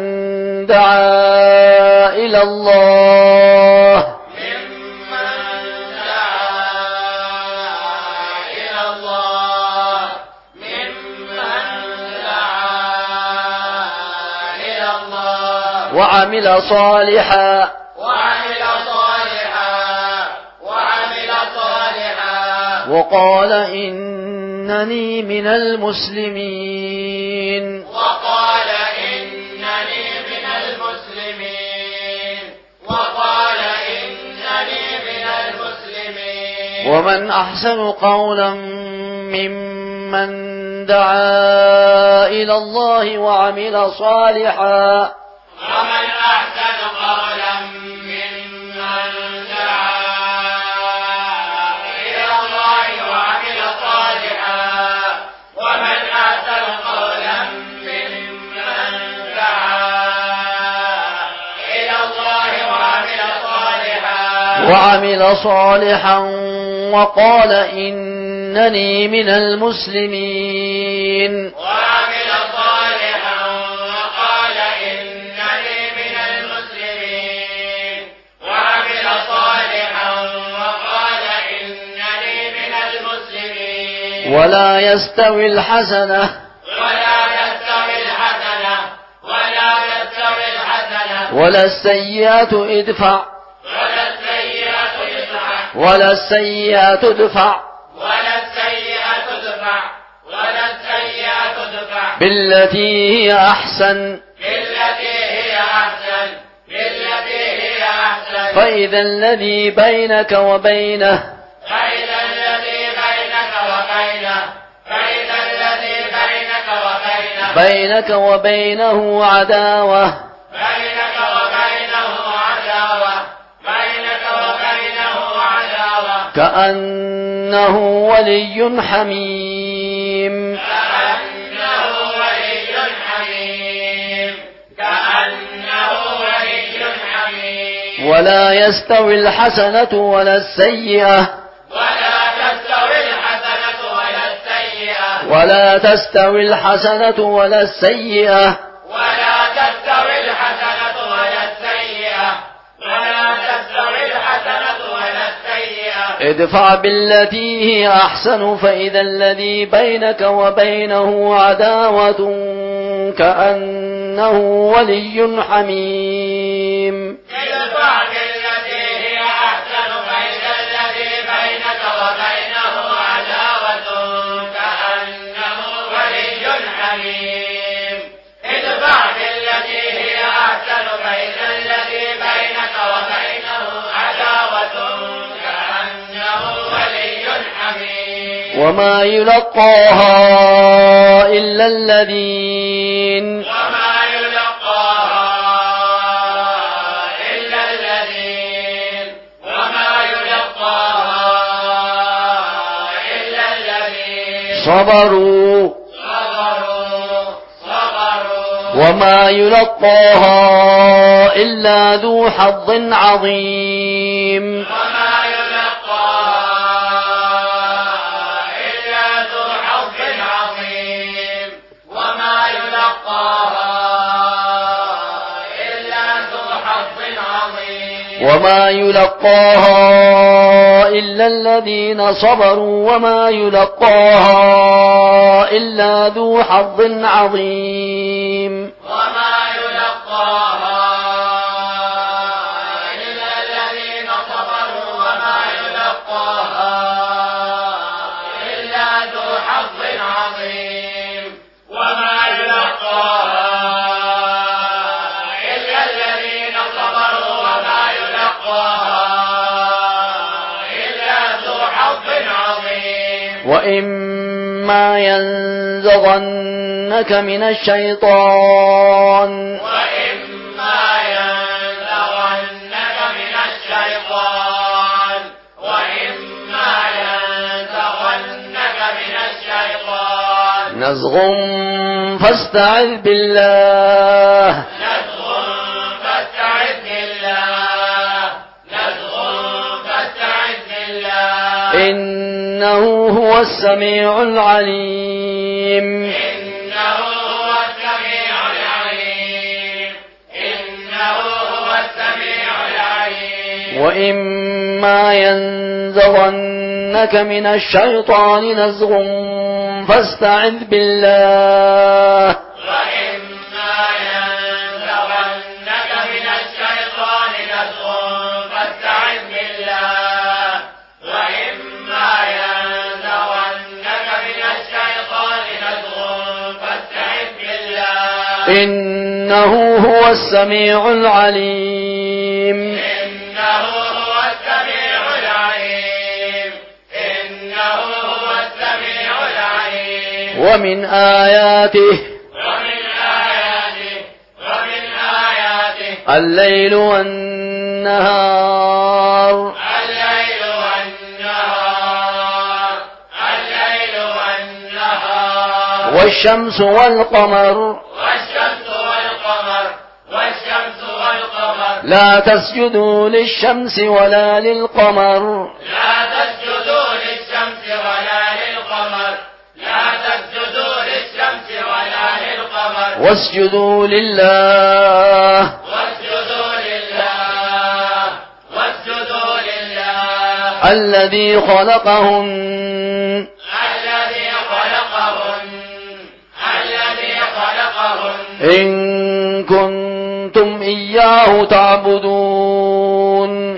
دعا إلى الله ممن دعا إلى الله ممن دعا إلى الله وعمل صالحا وعمل صالحا وعمل صالحا وقال إنني من المسلمين وقال إنني من المسلمين وقال إنني من المسلمين ومن أحسن قولا ممن دعا إلى الله وعمل صالحا ومن أحسن قولا ممن دعا إلى الله وعمل صالحا ومن أحسن قولا ممن دعا إلى الله وعمل صالحا وعمل صالحا وقال إنني من المسلمين وعمل صالحا وقال إنني من المسلمين وعمل صالحا وقال إنني من المسلمين ولا يستوي الحسنة ولا يستوي الحسنة ولا يستوي الحسنة ولا السيئة ادفع ولا السيئة يدفع ولا السيئة ادفع ولا السيئة تدفع ولا السيئة تدفع بالتي هي أحسن بالتي هي أحسن بالتي هي أحسن فإذا الذي بينك وبينه فإذا الذي بينك وبينه فإذا الذي بينك وبينه بينك وبينه عداوة بينك وبينه عداوة بينك وبينه عداوة كأنه ولي حميم كأنه ولي حميم كأنه ولي حميم ولا يستوي الحسنة ولا السيئة ولا تستوي الحسنة ولا السيئة ولا تستوي الحسنة ولا السيئة ولا تستوي الحسنة ولا السيئة ولا تستوي الحسنة ولا السيئة ادفع بالتي هي أحسن فإذا الذي بينك وبينه عداوة كأنه ولي حميم ادفع بالتي هي أحسن فإذا الذي بينك وبينه عداوة كأنه ولي حميم ادفع بالتي هي أحسن فإذا الذي بينك وبينه عداوة كأنه ولي حميم وما يلقاها إلا الذين وما يلقاها إلا الذين وما يلقاها إلا الذين صبروا صبروا صبروا وما يلقاها إلا ذو حظ عظيم وما يلقاها إلا ذو حظ عظيم وما يلقاها إلا ذو حظ عظيم وما يلقاها إلا الذين صبروا وما يلقاها إلا ذو حظ عظيم. وما يلقاها إلا الذين صبروا وما يلقاها إلا ذو حظ عظيم. وما يلقاها إلا الذين صبروا وما يلقاها إلا ذو حظ عظيم. وإما ينزغنك من الشيطان وإما ينزغنك من الشيطان وإما ينزغنك من الشيطان نزغ فاستعذ بالله نزغ فاستعذ بالله نزغ فاستعذ بالله إنه هو السميع العليم. إنه هو السميع العليم. إنه هو السميع العليم. وإما ينزغنك من الشيطان نزغ فاستعذ بالله وإما ينزغنك من الشيطان نزغ فاستعذ بالله وإما ينزغنك من الشيطان نزغ فاستعذ بالله إنه هو السميع العليم. إنه هو السميع العليم. إنه هو السميع العليم. ومن آياته ومن آياته ومن آياته الليل والنهار الليل والنهار الليل والنهار والشمس والقمر والشمس والقمر والشمس والقمر لا تسجدوا للشمس ولا للقمر لا تسجدوا للشمس ولا للقمر لا تسجدوا للشمس ولا للقمر واسجدوا لله واسجدوا لله واسجدوا لله الذي خلقهن الذي خلقهن الذي خلقهن إن كنتم إياه تعبدون. إن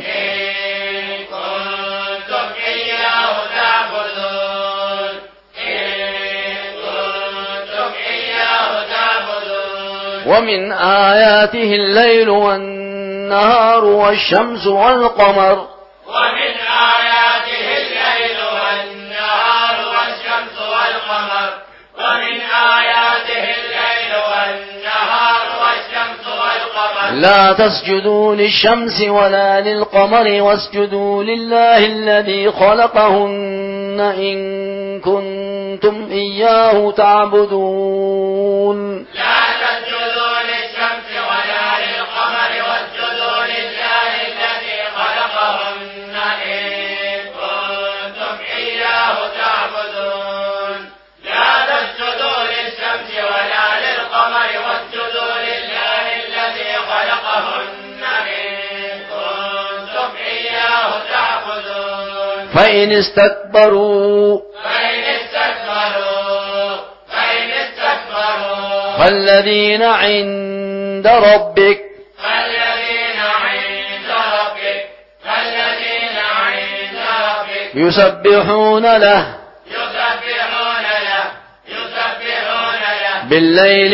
كنتم إياه تعبدون إن كنتم إياه تعبدون. ومن آياته الليل والنهار والشمس والقمر ومن آياته الليل والنهار والشمس والقمر ومن آياته الليل والنهار والشمس والقمر لا تسجدوا للشمس ولا للقمر واسجدوا لله الذي خلقهن إن كنتم إياه تعبدون. لا تسجدوا للشمس ولا للقمر واسجدوا لله الذي خلقهن إن كنتم إياه تعبدون. لا تسجدوا للشمس ولا للقمر واسجدوا لله الذي خلقهن إن كنتم إياه تعبدون. فإن استكبروا فإن استكبروا فإن استكبروا فالذين عند ربك فالذين عند ربك فالذين عند ربك يسبحون له يسبحون له يسبحون له بالليل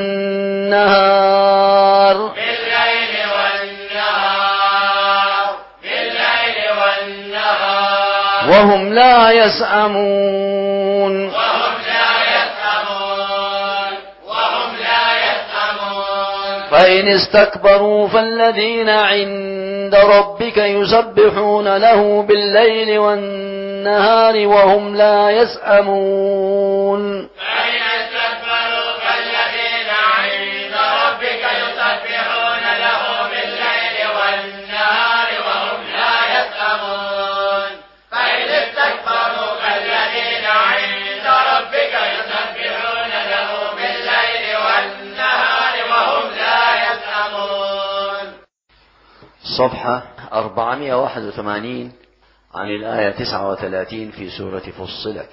والنهار بالليل والنهار بالليل والنهار وهم لا يسأمون. وهم لا يسأمون وهم لا يسأمون. فإن استكبروا فالذين عند ربك يسبحون له بالليل والنهار وهم لا يسأمون. فإن استكبروا فالذين عند ربك يسبحون له بالليل والنهار وهم لا يسأمون. فإن استكبروا فالذين عند ربك يسبحون له بالليل والنهار وهم لا يسأمون. صفحة أربعمائة وواحد وثمانين عن الآية تسعة وثلاثين في سورة فصلت.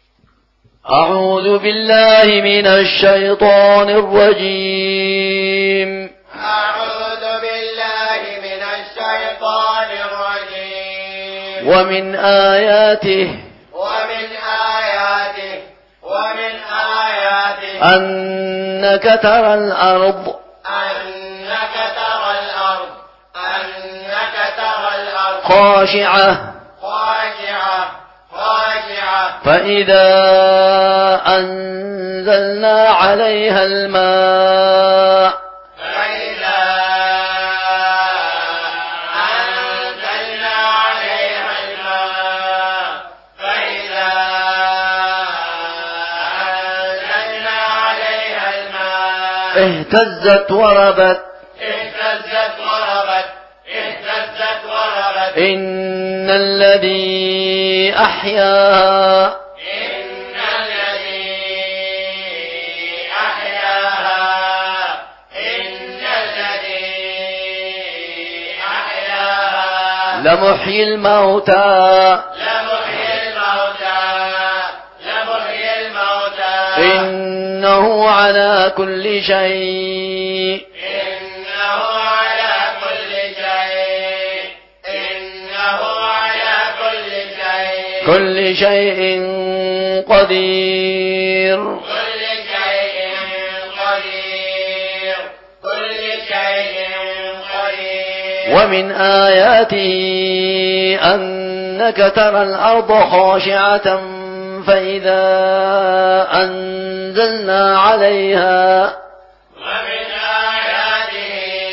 أعوذ بالله من الشيطان الرجيم. أعوذ بالله من الشيطان الرجيم. ومن آياته ومن آياته ومن آياته أنك ترى الأرض أنك ترى الأرض أنك ترى الأرض خاشعة خاشعة خاشعة فإذا أنزلنا عليها الماء فإذا أنزلنا عليها الماء فإذا أنزلنا عليها الماء اهتزت وربت اهتزت وربت اهتزت وربت إن الذي أحياها إن الذي أحياها إن الذي أحياها لمحيي الموتى لمحيي الموتى لمحيي الموتى إنه على كل شيء إنه على كل شيء إنه على كل شيء كل شيء قدير كل شيء قدير كل شيء قدير. ومن آياته أنك ترى الأرض خاشعة فإذا أنزلنا عليها ومن آياته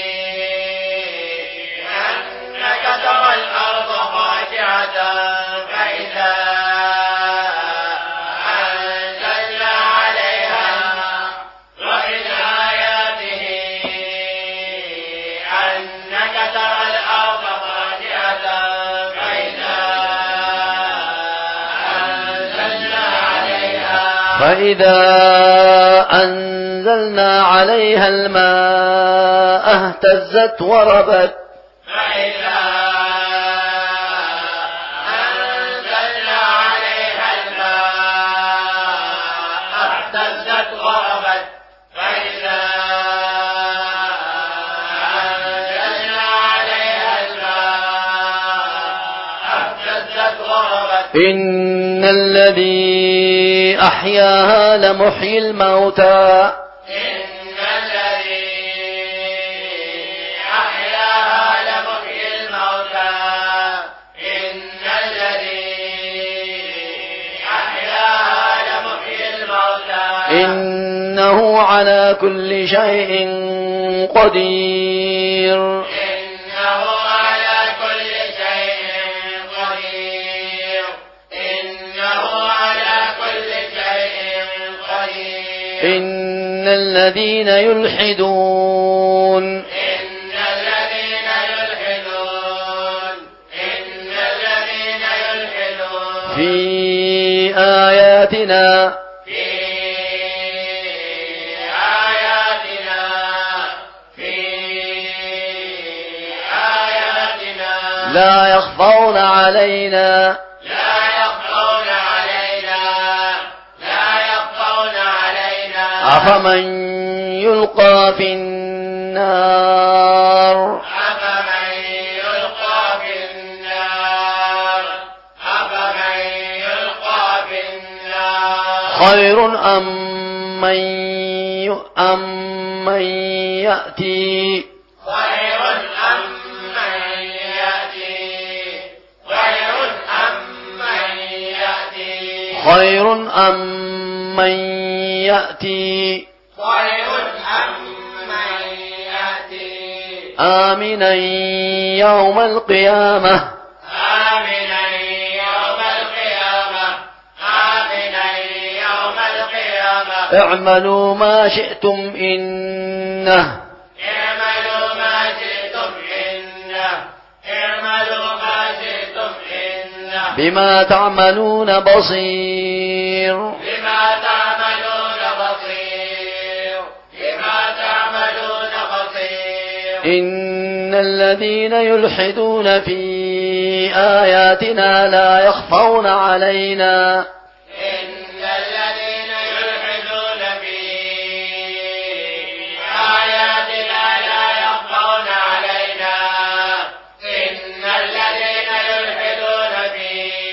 أنك ترى الأرض خاشعة فإذا أنزلنا عليها ومن آياته أنك ترى الأرض خاشعة فإذا أنزلنا عليها فإذا أنزلنا عليها الماء اهتزت وربت فإذا أنزلنا عليها الماء اهتزت وربت فإذا أنزلنا عليها الماء اهتزت وربت إن الذي أحياها لمحيي الموتى إن الذي أحياها لمحيي الموتى إن الذي أحياها لمحيي الموتى إنه على كل شيء قدير إنه على كل شيء قدير إنه على كل شيء قدير. إن الذين يلحدون إن الذين يلحدون إن الذين يلحدون في آياتنا في آياتنا في آياتنا لا يخفون علينا لا يخفون علينا لا يخفون علينا أفمن يلقى في النار أفمن يلقى في النار أفمن يلقى في النار خير أم من ي- أم من يأتي خير أم من يأتي خير أم من يأتي خير أم من يأتي خير أم من يأتي آمنا يوم القيامة آمنا يوم القيامة آمنا يوم القيامة اعملوا ما شئتم إنه اعملوا ما شئتم إنه اعملوا ما شئتم إنه بما تعملون بصير بما تعملون بصير بما تعملون بصير. إن الذين يلحدون في بآياتنا لا يخفون علينا إن الذين يلحدون في آياتنا لا يخفون علينا إن الذين يلحدون في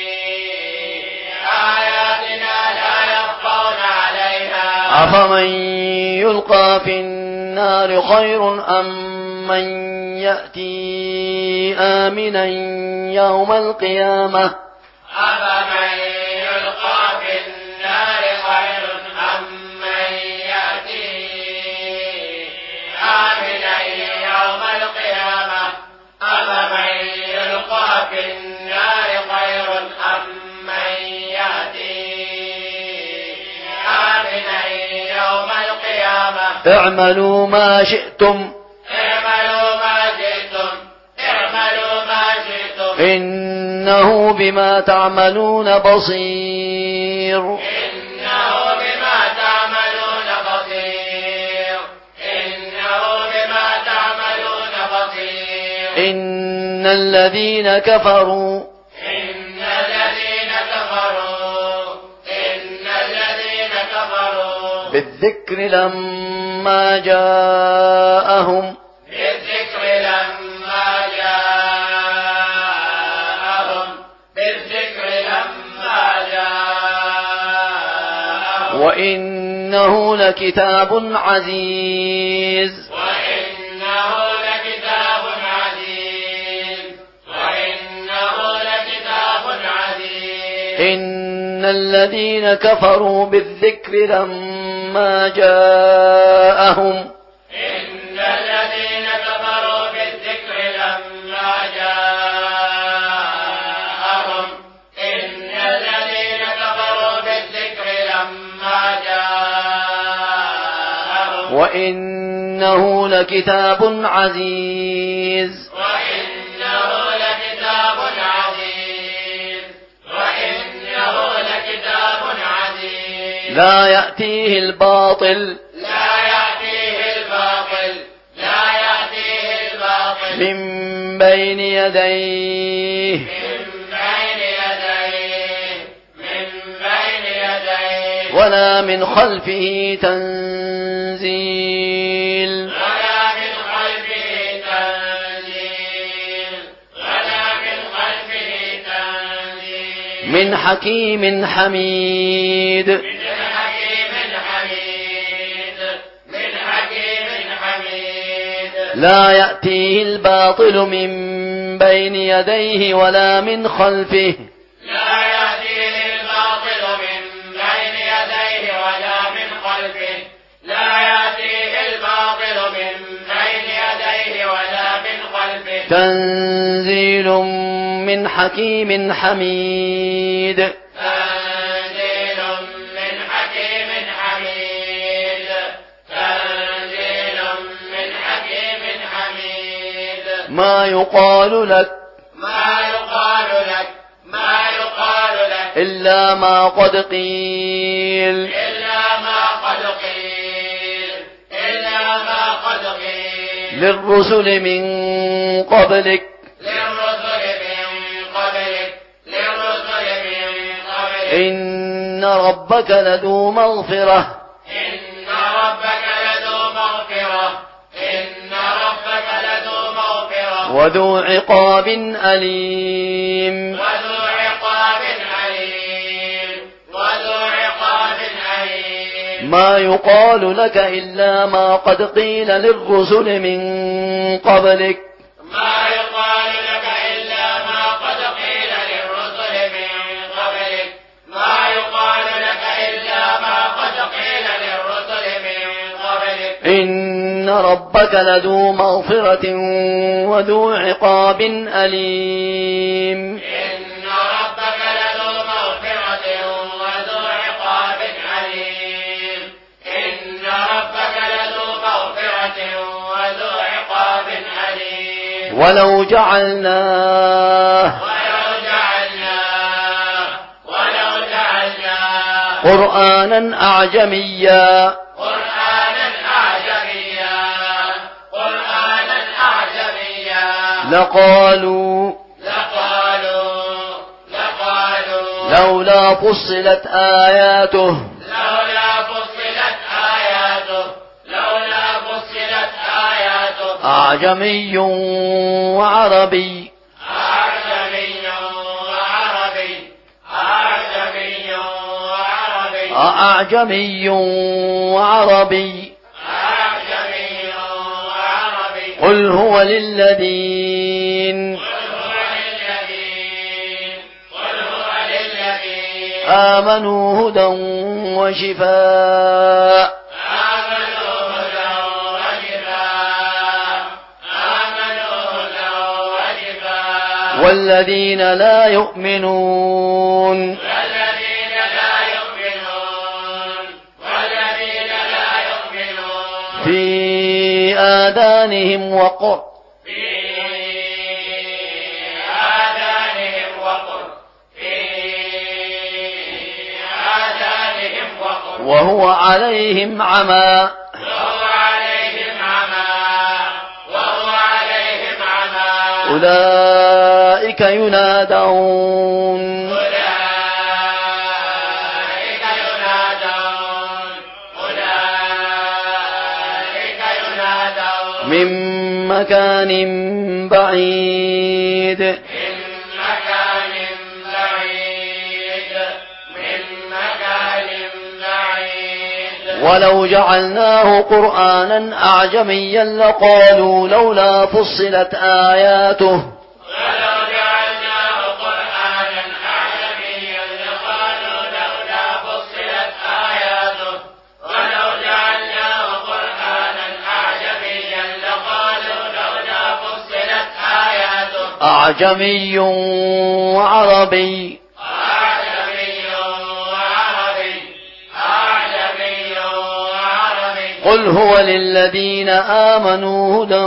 آياتنا لا يخفون علينا أفمن يلقى في النار خير أم من يأتي آمنا يوم القيامة أفمن يلقى في النار خير أم من يأتي آمنا يوم القيامة أفمن يلقى في النار خير أم من يأتي آمنا يوم القيامة اعملوا ما شئتم اعملوا ما شئتم اعملوا ما شئتم إنه بما تعملون بصير إنه بما تعملون بصير إنه بما تعملون بصير إن الذين كفروا إن الذين كفروا إن الذين كفروا بالذكر لما جاءهم بالذكر لما جاءهم بالذكر لما جاءهم وإنه لكتاب عزيز وإنه لكتاب عزيز وإنه لكتاب عزيز إن الذين كفروا بالذكر لما جاءهم إن الذين كفروا بالذكر لما جاءهم إن الذين كفروا بالذكر لما جاءهم وإنه لكتاب عزيز وإنه لكتاب عزيز وإنه لكتاب عزيز لا يأتيه الباطل لا يأتيه الباطل لا يأتيه الباطل من بين يديه من بين يديه من بين يديه ولا من خلفه تنزيل ولا من خلفه تنزيل ولا من خلفه تنزيل من حكيم حميد من حكيم حميد من حكيم حميد لا يأتيه الباطل من بين يديه ولا من خلفه لا يأتيه الباطل من بين يديه ولا من خلفه لا يأتيه الباطل من بين يديه ولا من خلفه تنزيل من حكيم حميد تنزيل من حكيم حميد تنزيل من حكيم حميد ما يقال لك ما يقال لك ما يقال لك إلا ما قد قيل إلا ما قد قيل إلا ما قد قيل للرسل من قبلك للرسل من قبلك للرسل من قبلك إن ربك لذو مغفرة إن ربك لذو مغفرة إن ربك لذو مغفرة وذو عقاب أليم وذو عقاب أليم وذو عقاب أليم ما يقال لك إلا ما قد قيل للرسل من قبلك ما يقال لك إلا ما قد قيل للرسل من قبلك ما يقال لك إلا ما قد قيل للرسل من قبلك إن ربك لذو مغفرة وذو عقاب أليم إن ربك لذو مغفرة وذو عقاب أليم إن ربك لذو مغفرة وذو عقاب أليم ولو جعلناه ولو جعلناه ولو جعلناه قرآنا أعجميا قرآنا أعجميا قرآنا أعجميا لقالوا لقالوا لولا فصلت آياته لولا فصلت آياته لولا فصلت آياته أعجمي وعربي أعجمي وعربي أعجمي وعربي أعجمي وعربي أعجمي وعربي قل هو للذين آمنوا هدى وشفاء آمنوا هدى وشفاء آمنوا هدى وشفاء والذين لا يؤمنون والذين لا يؤمنون والذين لا يؤمنون في آذانهم وقر في آذانهم وقر في آذانهم وقر وهو عليهم عمى وهو عليهم عمى وهو عليهم عمى أولئك ينادون أولئك ينادون أولئك ينادون من مكان بعيد من مكان بعيد من مكان بعيد ولو جعلناه قرآنا أعجميا لقالوا لولا فصلت آياته ولو جعلناه قرآنا أعجميا لقالوا لولا فصلت آياته ولو جعلناه قرآنا أعجميا لقالوا لولا فصلت آياته أعجمي وعربي أعجمي وعربي أعجمي وعربي قل هو للذين آمنوا هدى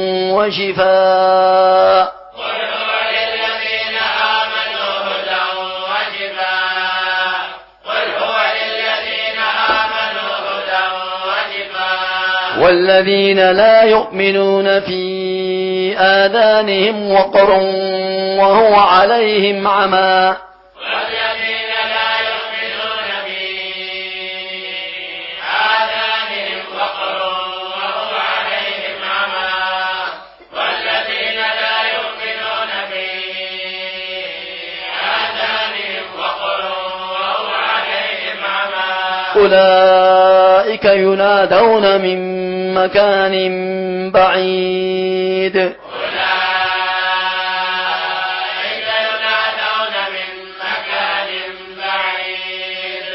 وشفاء قل هو للذين آمنوا هدى وشفاء قل هو للذين آمنوا هدى وشفاء والذين لا يؤمنون في آذانهم وقر وهو عليهم عمى والذين لا يؤمنون في آذانهم وقر وهو عليهم عمى والذين لا يؤمنون في آذانهم وقر وهو عليهم عمى أولئك ينادون من مكان بعيد أولئك ينادون من مكان بعيد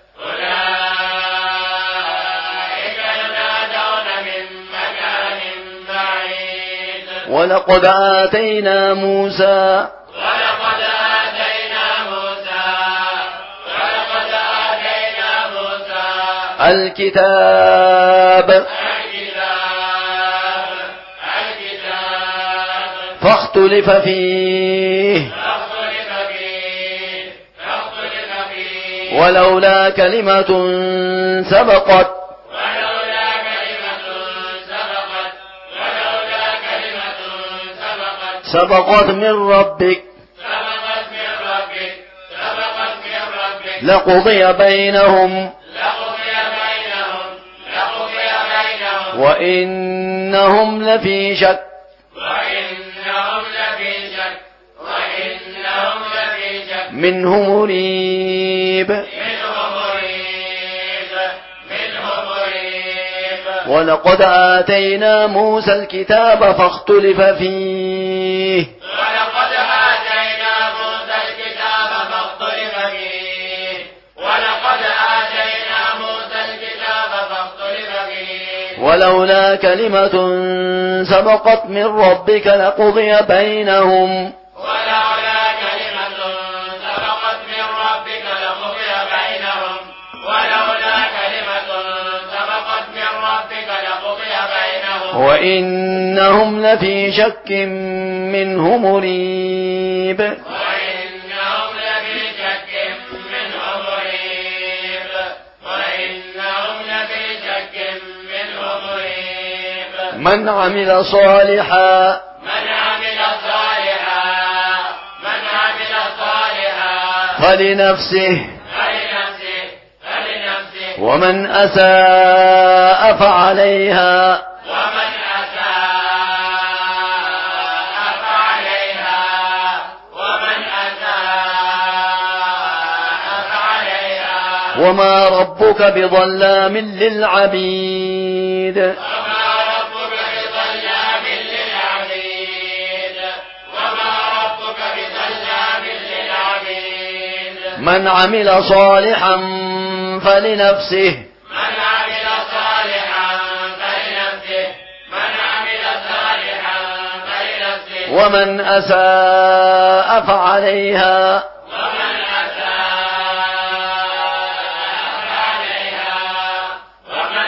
أولئك ينادون من مكان بعيد ولقد آتينا موسى ولقد آتينا موسى ولقد آتينا موسى الكتاب الكتاب الكتاب فاختلف فيه فاختلف فيه فاختلف فيه ولولا كلمة سبقت ولولا كلمة سبقت ولولا كلمة سبقت سبقت من ربك سبقت من ربك سبقت من ربك لقضي بينهم لقضي بينهم لقضي بينهم وإنهم لفي شك وإنهم لفي شك وإنهم لفي شك منه مريب منه مريب منه مريب ولقد آتينا موسى الكتاب فاختلف فيه ولقد آتينا موسى الكتاب فاختلف فيه ولقد آتينا موسى الكتاب فاختلف فيه ولولا كلمة سبقت من ربك لقضي بينهم ولولا كلمة سبقت من ربك لقضي بينهم ولولا كلمة سبقت من ربك لقضي بينهم وإنهم لفي شك منه مريب وإنهم لفي شك منه مريب وإنهم لفي شك منه مريب من عمل صالحا من عمل صالحا من عمل صالحا فلنفسه فلنفسه فلنفسه ومن أساء فعليها ومن أساء فعليها ومن أساء فعليها وما ربك بظلام للعبيد وما ربك بظلام للعبيد وما ربك بظلام للعبيد من عمل صالحا فلنفسه من عمل صالحا فلنفسه من عمل صالحا فلنفسه ومن أساء فعليها ومن أساء فعليها ومن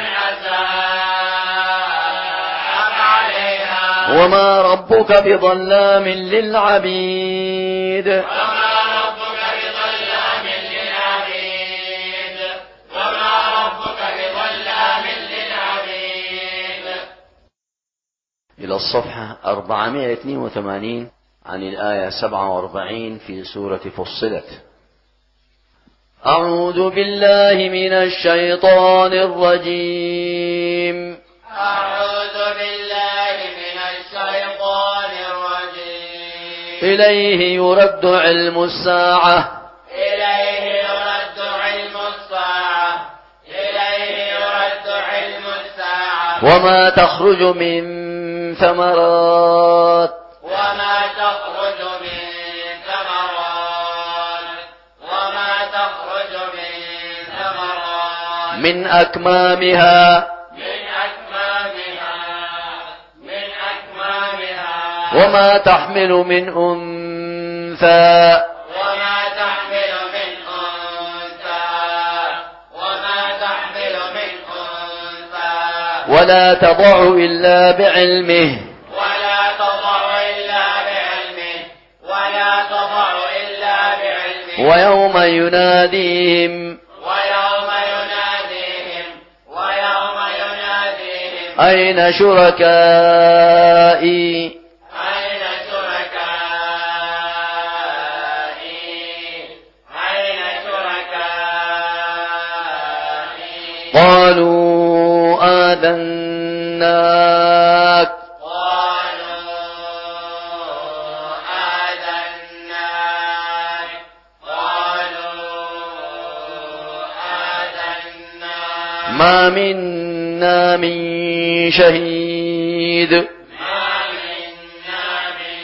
أساء فعليها وما ربك بظلام للعبيد وما ربك بظلام للعبيد وما ربك بظلام للعبيد. إلى الصفحة أربعمائة واثنين وثمانين عن الآية سبعة وأربعين في سورة فصلت. أعوذ بالله من الشيطان الرجيم. أعوذ بالله من الشيطان الرجيم. إليه يرد علم الساعة إليه يرد علم الساعة إليه يرد علم الساعة وما تخرج من ثمرات وما تخرج من ثمرات وما تخرج من ثمرات من أكمامها من أكمامها من أكمامها وما تحمل من أنثى وما تحمل من أنثى وما تحمل من أنثى ولا تضع إلا بعلمه ولا تضع إلا بعلمه ولا تضع إلا بعلمه ويوم يناديهم ويوم يناديهم ويوم يناديهم أين شركائي أين شركائي أين شركائي قالوا آذناك قالوا آذناك قالوا آذناك ما منا من شهيد ما منا من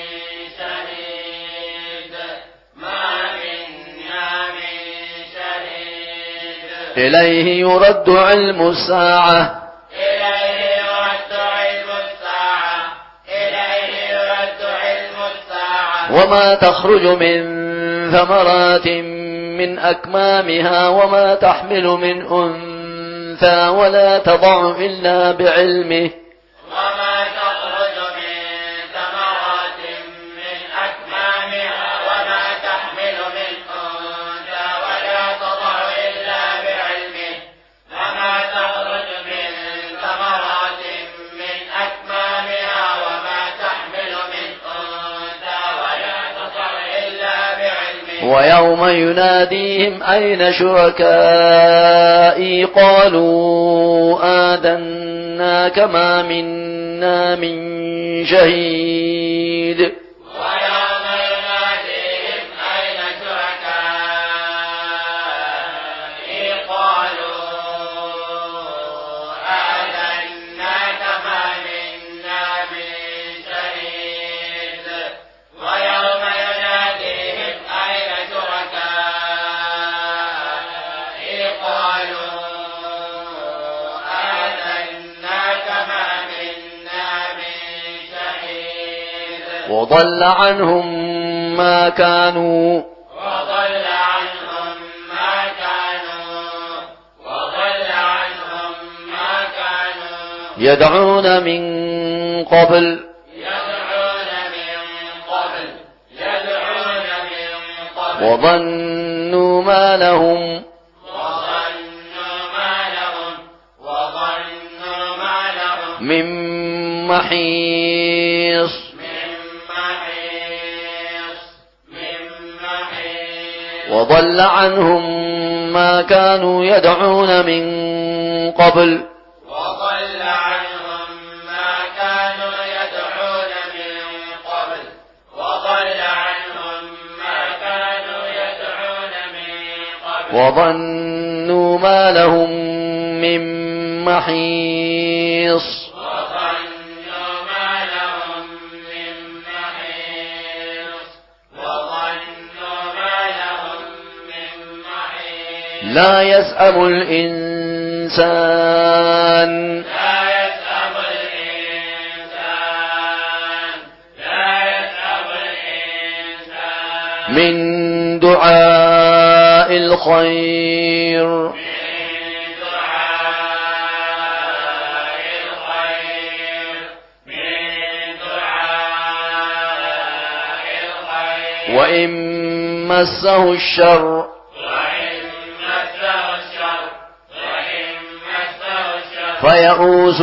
شهيد ما منا من شهيد إليه يرد علم الساعة إليه يرد علم الساعة إليه يرد علم الساعة وما تخرج من ثمرات من أكمامها وما تحمل من أنثى ولا تضع إلا بعلمه وما تخرج من ثمرات من أكمامها وما تحمل من أنثى ولا تضع إلا بعلمه وما تخرج من ثمرات من أكمامها وما تحمل من أنثى ولا تضع إلا بعلمه ويوم يناديهم أين شركائي قالوا آذناك ما منا من شهيد ويوم يناديهم أين شركائي قالوا آذناك ما منا من شهيد ويوم يناديهم أين شركائي قالوا آذناك ما منا من شهيد وضل عنهم ما كانوا وضل عنهم ما كانوا وضل عنهم ما كانوا يدعون من قبل يدعون من قبل يدعون من قبل وظنوا ما لهم وظنوا ما لهم وظنوا ما لهم من محيص من محيص من محيص وضل عنهم ما كانوا يدعون من قبل وضل عنهم ما كانوا يدعون من قبل وضل عنهم ما كانوا يدعون من قبل وظنوا ما لهم من محيص وظنوا ما لهم من محيص وظنوا ما لهم من محيص لا يسأم الإنسان لا يسأم الإنسان لا يسأم الإنسان من دعاء الخير من دعاء الخير من دعاء الخير وإن مسه الشر وإن مسه الشر وإن مسه الشر فيئوس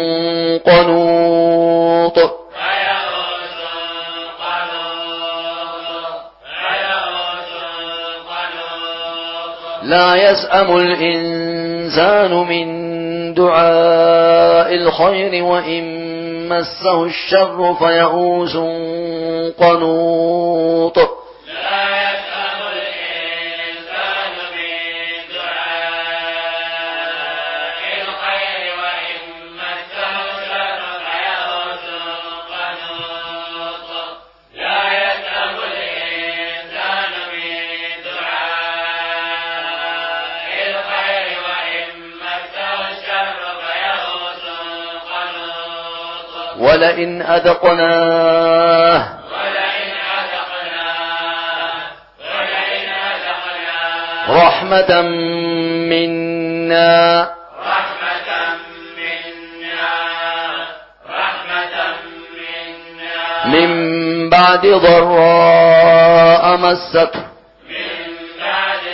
قنوط فيئوس قنوط فيئوس قنوط لا يسأم الإنسان من دعاء الخير وإن مسه الشر فيئوس قنوط لا يسأم الإنسان من دعاء الخير وإن مسه الشر فيئوس قنوط لا يسأم الإنسان من دعاء الخير وإن مسه الشر فيئوس قنوط ولئن أذقناه ولئن أذقناه ولئن أذقناه رحمة منا رحمة منا رحمة منا من بعد ضراء مسته من بعد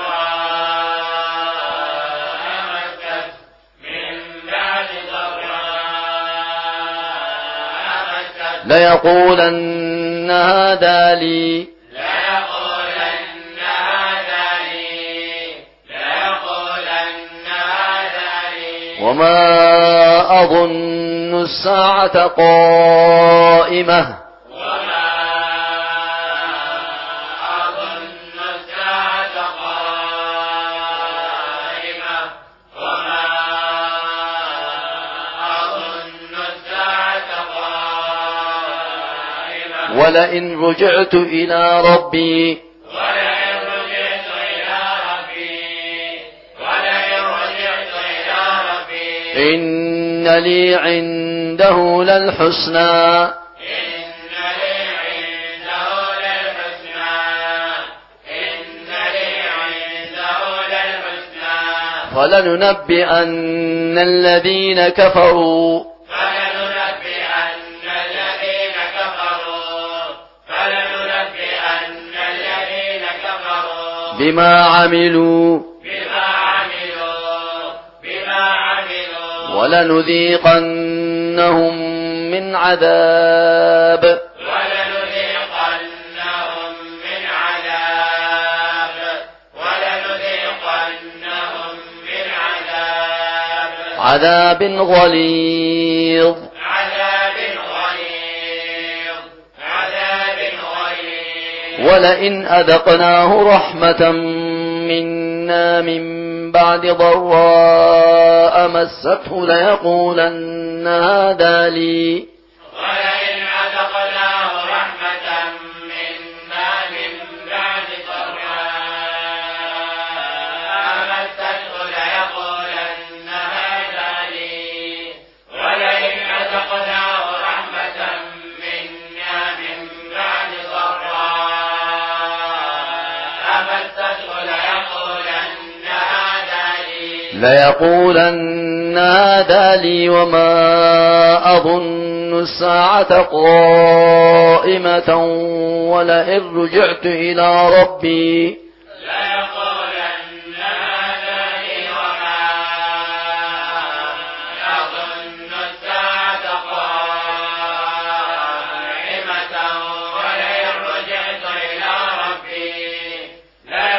ضراء مسته من بعد ضراء مسته ليقولن هذا لي ليقولن هذا لي ليقولن هذا لي وما أظن الساعة قائمة وما أظن الساعة قائمة وما أظن الساعة قائمة ولئن رجعت إلى ربي ولئن رجعت إلى ربي ولئن رجعت إلى ربي إن لي عنده للحسنى إن لي عنده للحسنى إن لي عنده للحسنى فلننبئن الذين كفروا فلننبئن الذين كفروا فلننبئن الذين كفروا بما عملوا بما عملوا بما عملوا ولنذيقنهم من عذاب ولنذيقنهم من عذاب ولنذيقنهم من عذاب عذاب غليظ عذاب غليظ عذاب غليظ ولئن أذقناه رحمة منا من بعد ضراء مسته ليقولن هذا لي ولئن أذقناه رحمة منا من بعد ضراء مسته ليقولن هذا لي ولئن أذقناه رحمة منا من بعد ضراء مسته ليقولن هذا لي ليقولن هذا لي وما أظن الساعة قائمة ولئن رجعت إلى ربي ليقولن هذا لي وما أظن الساعة قائمة ولئن رجعت إلى ربي ليقولن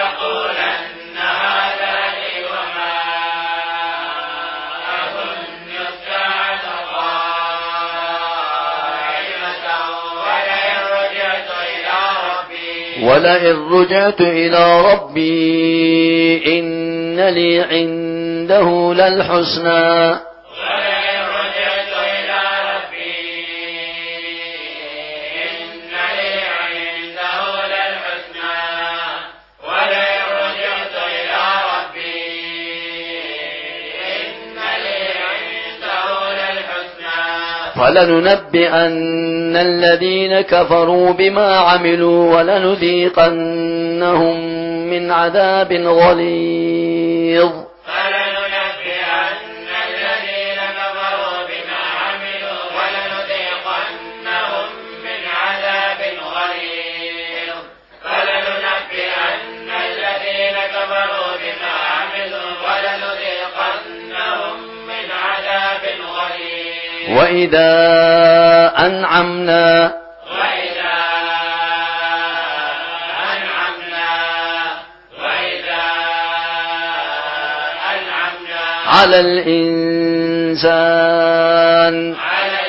ولئن رجعت إلى ربي إن لي عنده للحسنى ولئن رجعت إلى ربي إن لي عنده للحسنى ولئن رجعت إلى ربي إن لي عنده للحسنى فلننبئن الذين كفروا بما عملوا ولنذيقنهم من عذاب غليظ فلننبئن الذين كفروا بما عملوا ولنذيقنهم من عذاب غليظ فلننبئن الذين كفروا بما عملوا ولنذيقنهم من عذاب غليظ وإذا أنعمنا وإذا أنعمنا وإذا أنعمنا على الإنسان على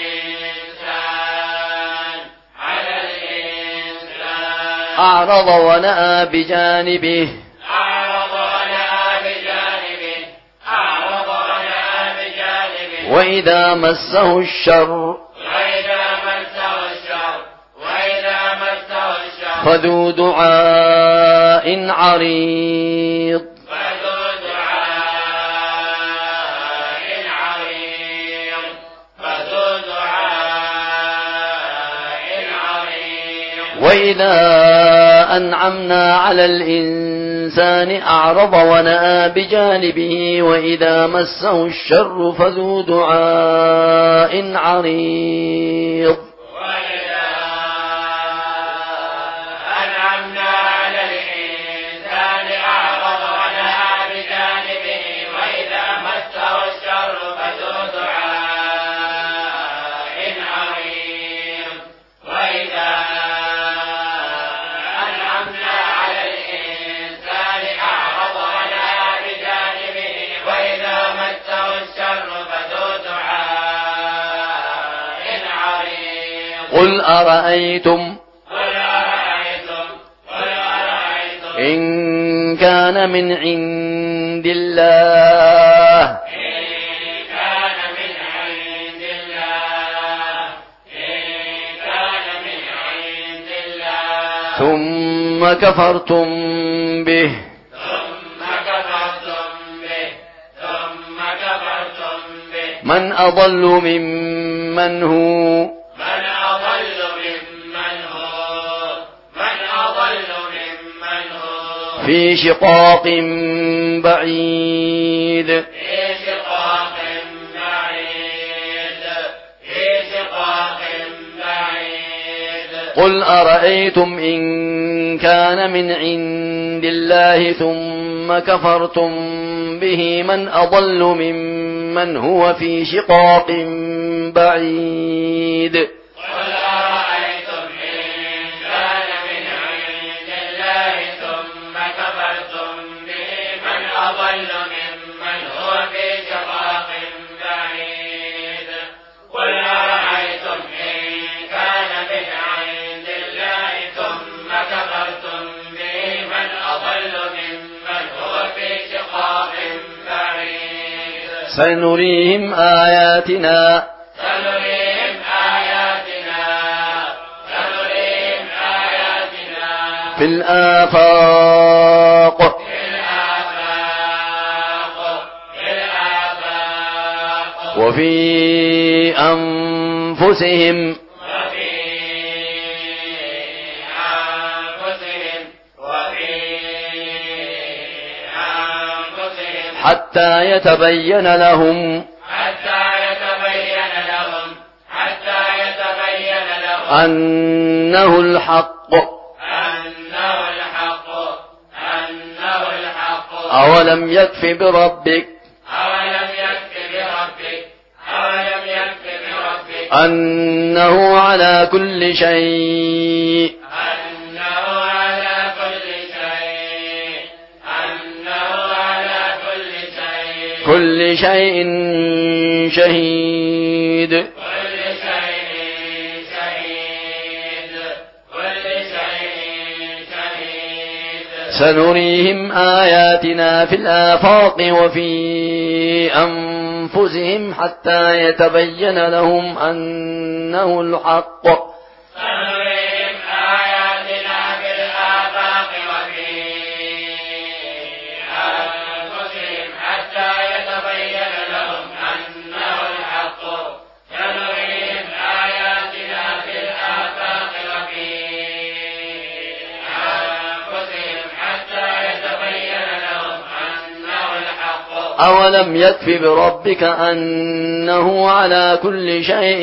الإنسان على الإنسان أعرض ونأى بجانبه أعرض ونأى بجانبه أعرض ونأى بجانبه وإذا مسه الشر وإذا مسه الشر وإذا مسه الشر فذو دعاء عريض فذو دعاء عريض فذو دعاء عريض وإذا أنعمنا على الإنسان أعرض ونأى بجانبه وإذا مسه الشر فذو دعاء عريض وإذا أنعمنا على الإنسان أعرض ونأى بجانبه وإذا مسه الشر فذو دعاء عريض وإذا أنعمنا على الإنسان أعرض ونأى بجانبه وإذا مسه الشر فذو دعاء عريض قل أرأيتم قل أرأيتم قل أرأيتم إن كان من عند الله إن كان من عند الله إن كان من عند الله ثم كفرتم به ثم كفرتم به ثم كفرتم به من أضل ممن هو من أضل ممن هو من أضل ممن هو في شقاق بعيد في شقاق بعيد في شقاق بعيد قل أرأيتم إن كان من عند الله ثم كفرتم به من أضل ممن هو في شقاق بعيد قل أرأيتم إن كان من عند الله ثم كفرتم به من أضل ممن هو في شقاق بعيد قل أرأيتم إن كان من عند الله ثم كفرتم به من أضل ممن هو في شقاق بعيد سنريهم آياتنا سنريهم آياتنا سنريهم آياتنا في الآفاق في الآفاق في الآفاق وفي أنفسهم وفي أنفسهم وفي أنفسهم حتى يتبين لهم حتى يتبين لهم حتى يتبين لهم أنه الحق أنه الحق أنه الحق أولم يكف بربك أولم يكف بربك أولم يكف بربك أنه على كل شيء أنه على كل شيء أنه على كل شيء كل شيء شهيد كل شيء شهيد كل شيء سنريهم آياتنا في الآفاق وفي أنفسهم حتى يتبين لهم أنه الحق سنريهم آياتنا في الآفاق وفي أنفسهم حتى يتبين لهم أنه الحق سنريهم آياتنا في الآفاق وفي أنفسهم حتى يتبين لهم أنه الحق أولم يكف بربك أنه على كل شيء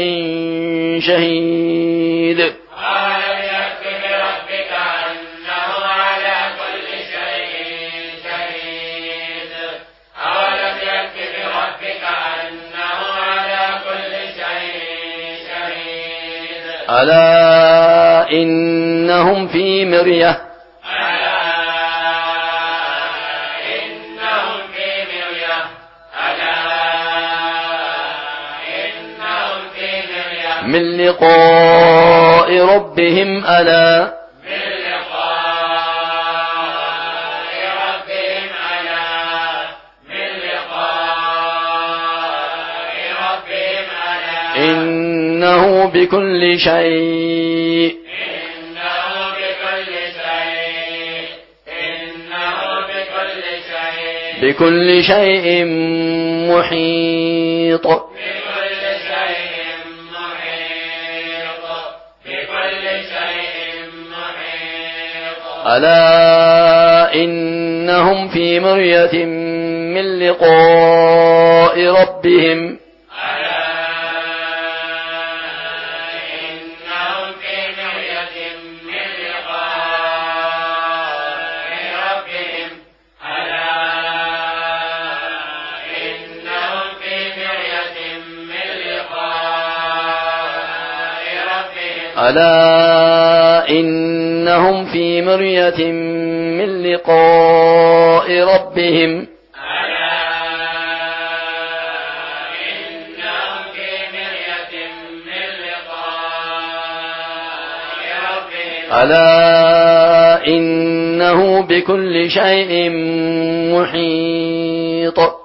شهيد أولم يكف بربك أنه على كل شيء شهيد أولم يكف بربك أنه على كل شيء شهيد ألا إنهم في مرية ألا إنهم في مرية ألا إنهم في مرية من لقاء ربهم ألا من لقاء ربهم ألا من لقاء ربهم ألا إنه بكل شيء إنه بكل شيء إنه بكل شيء بكل شيء محيط بكل شيء محيط بكل شيء محيط ألا إنهم في مرية من لقاء ربهم ألا إنهم في مرية من لقاء ربهم ألا إنهم في مرية من لقاء ربهم ألا إنهم في مرية من لقاء ربهم ألا إنهم في مرية من لقاء ربهم ألا إنه بكل شيء محيط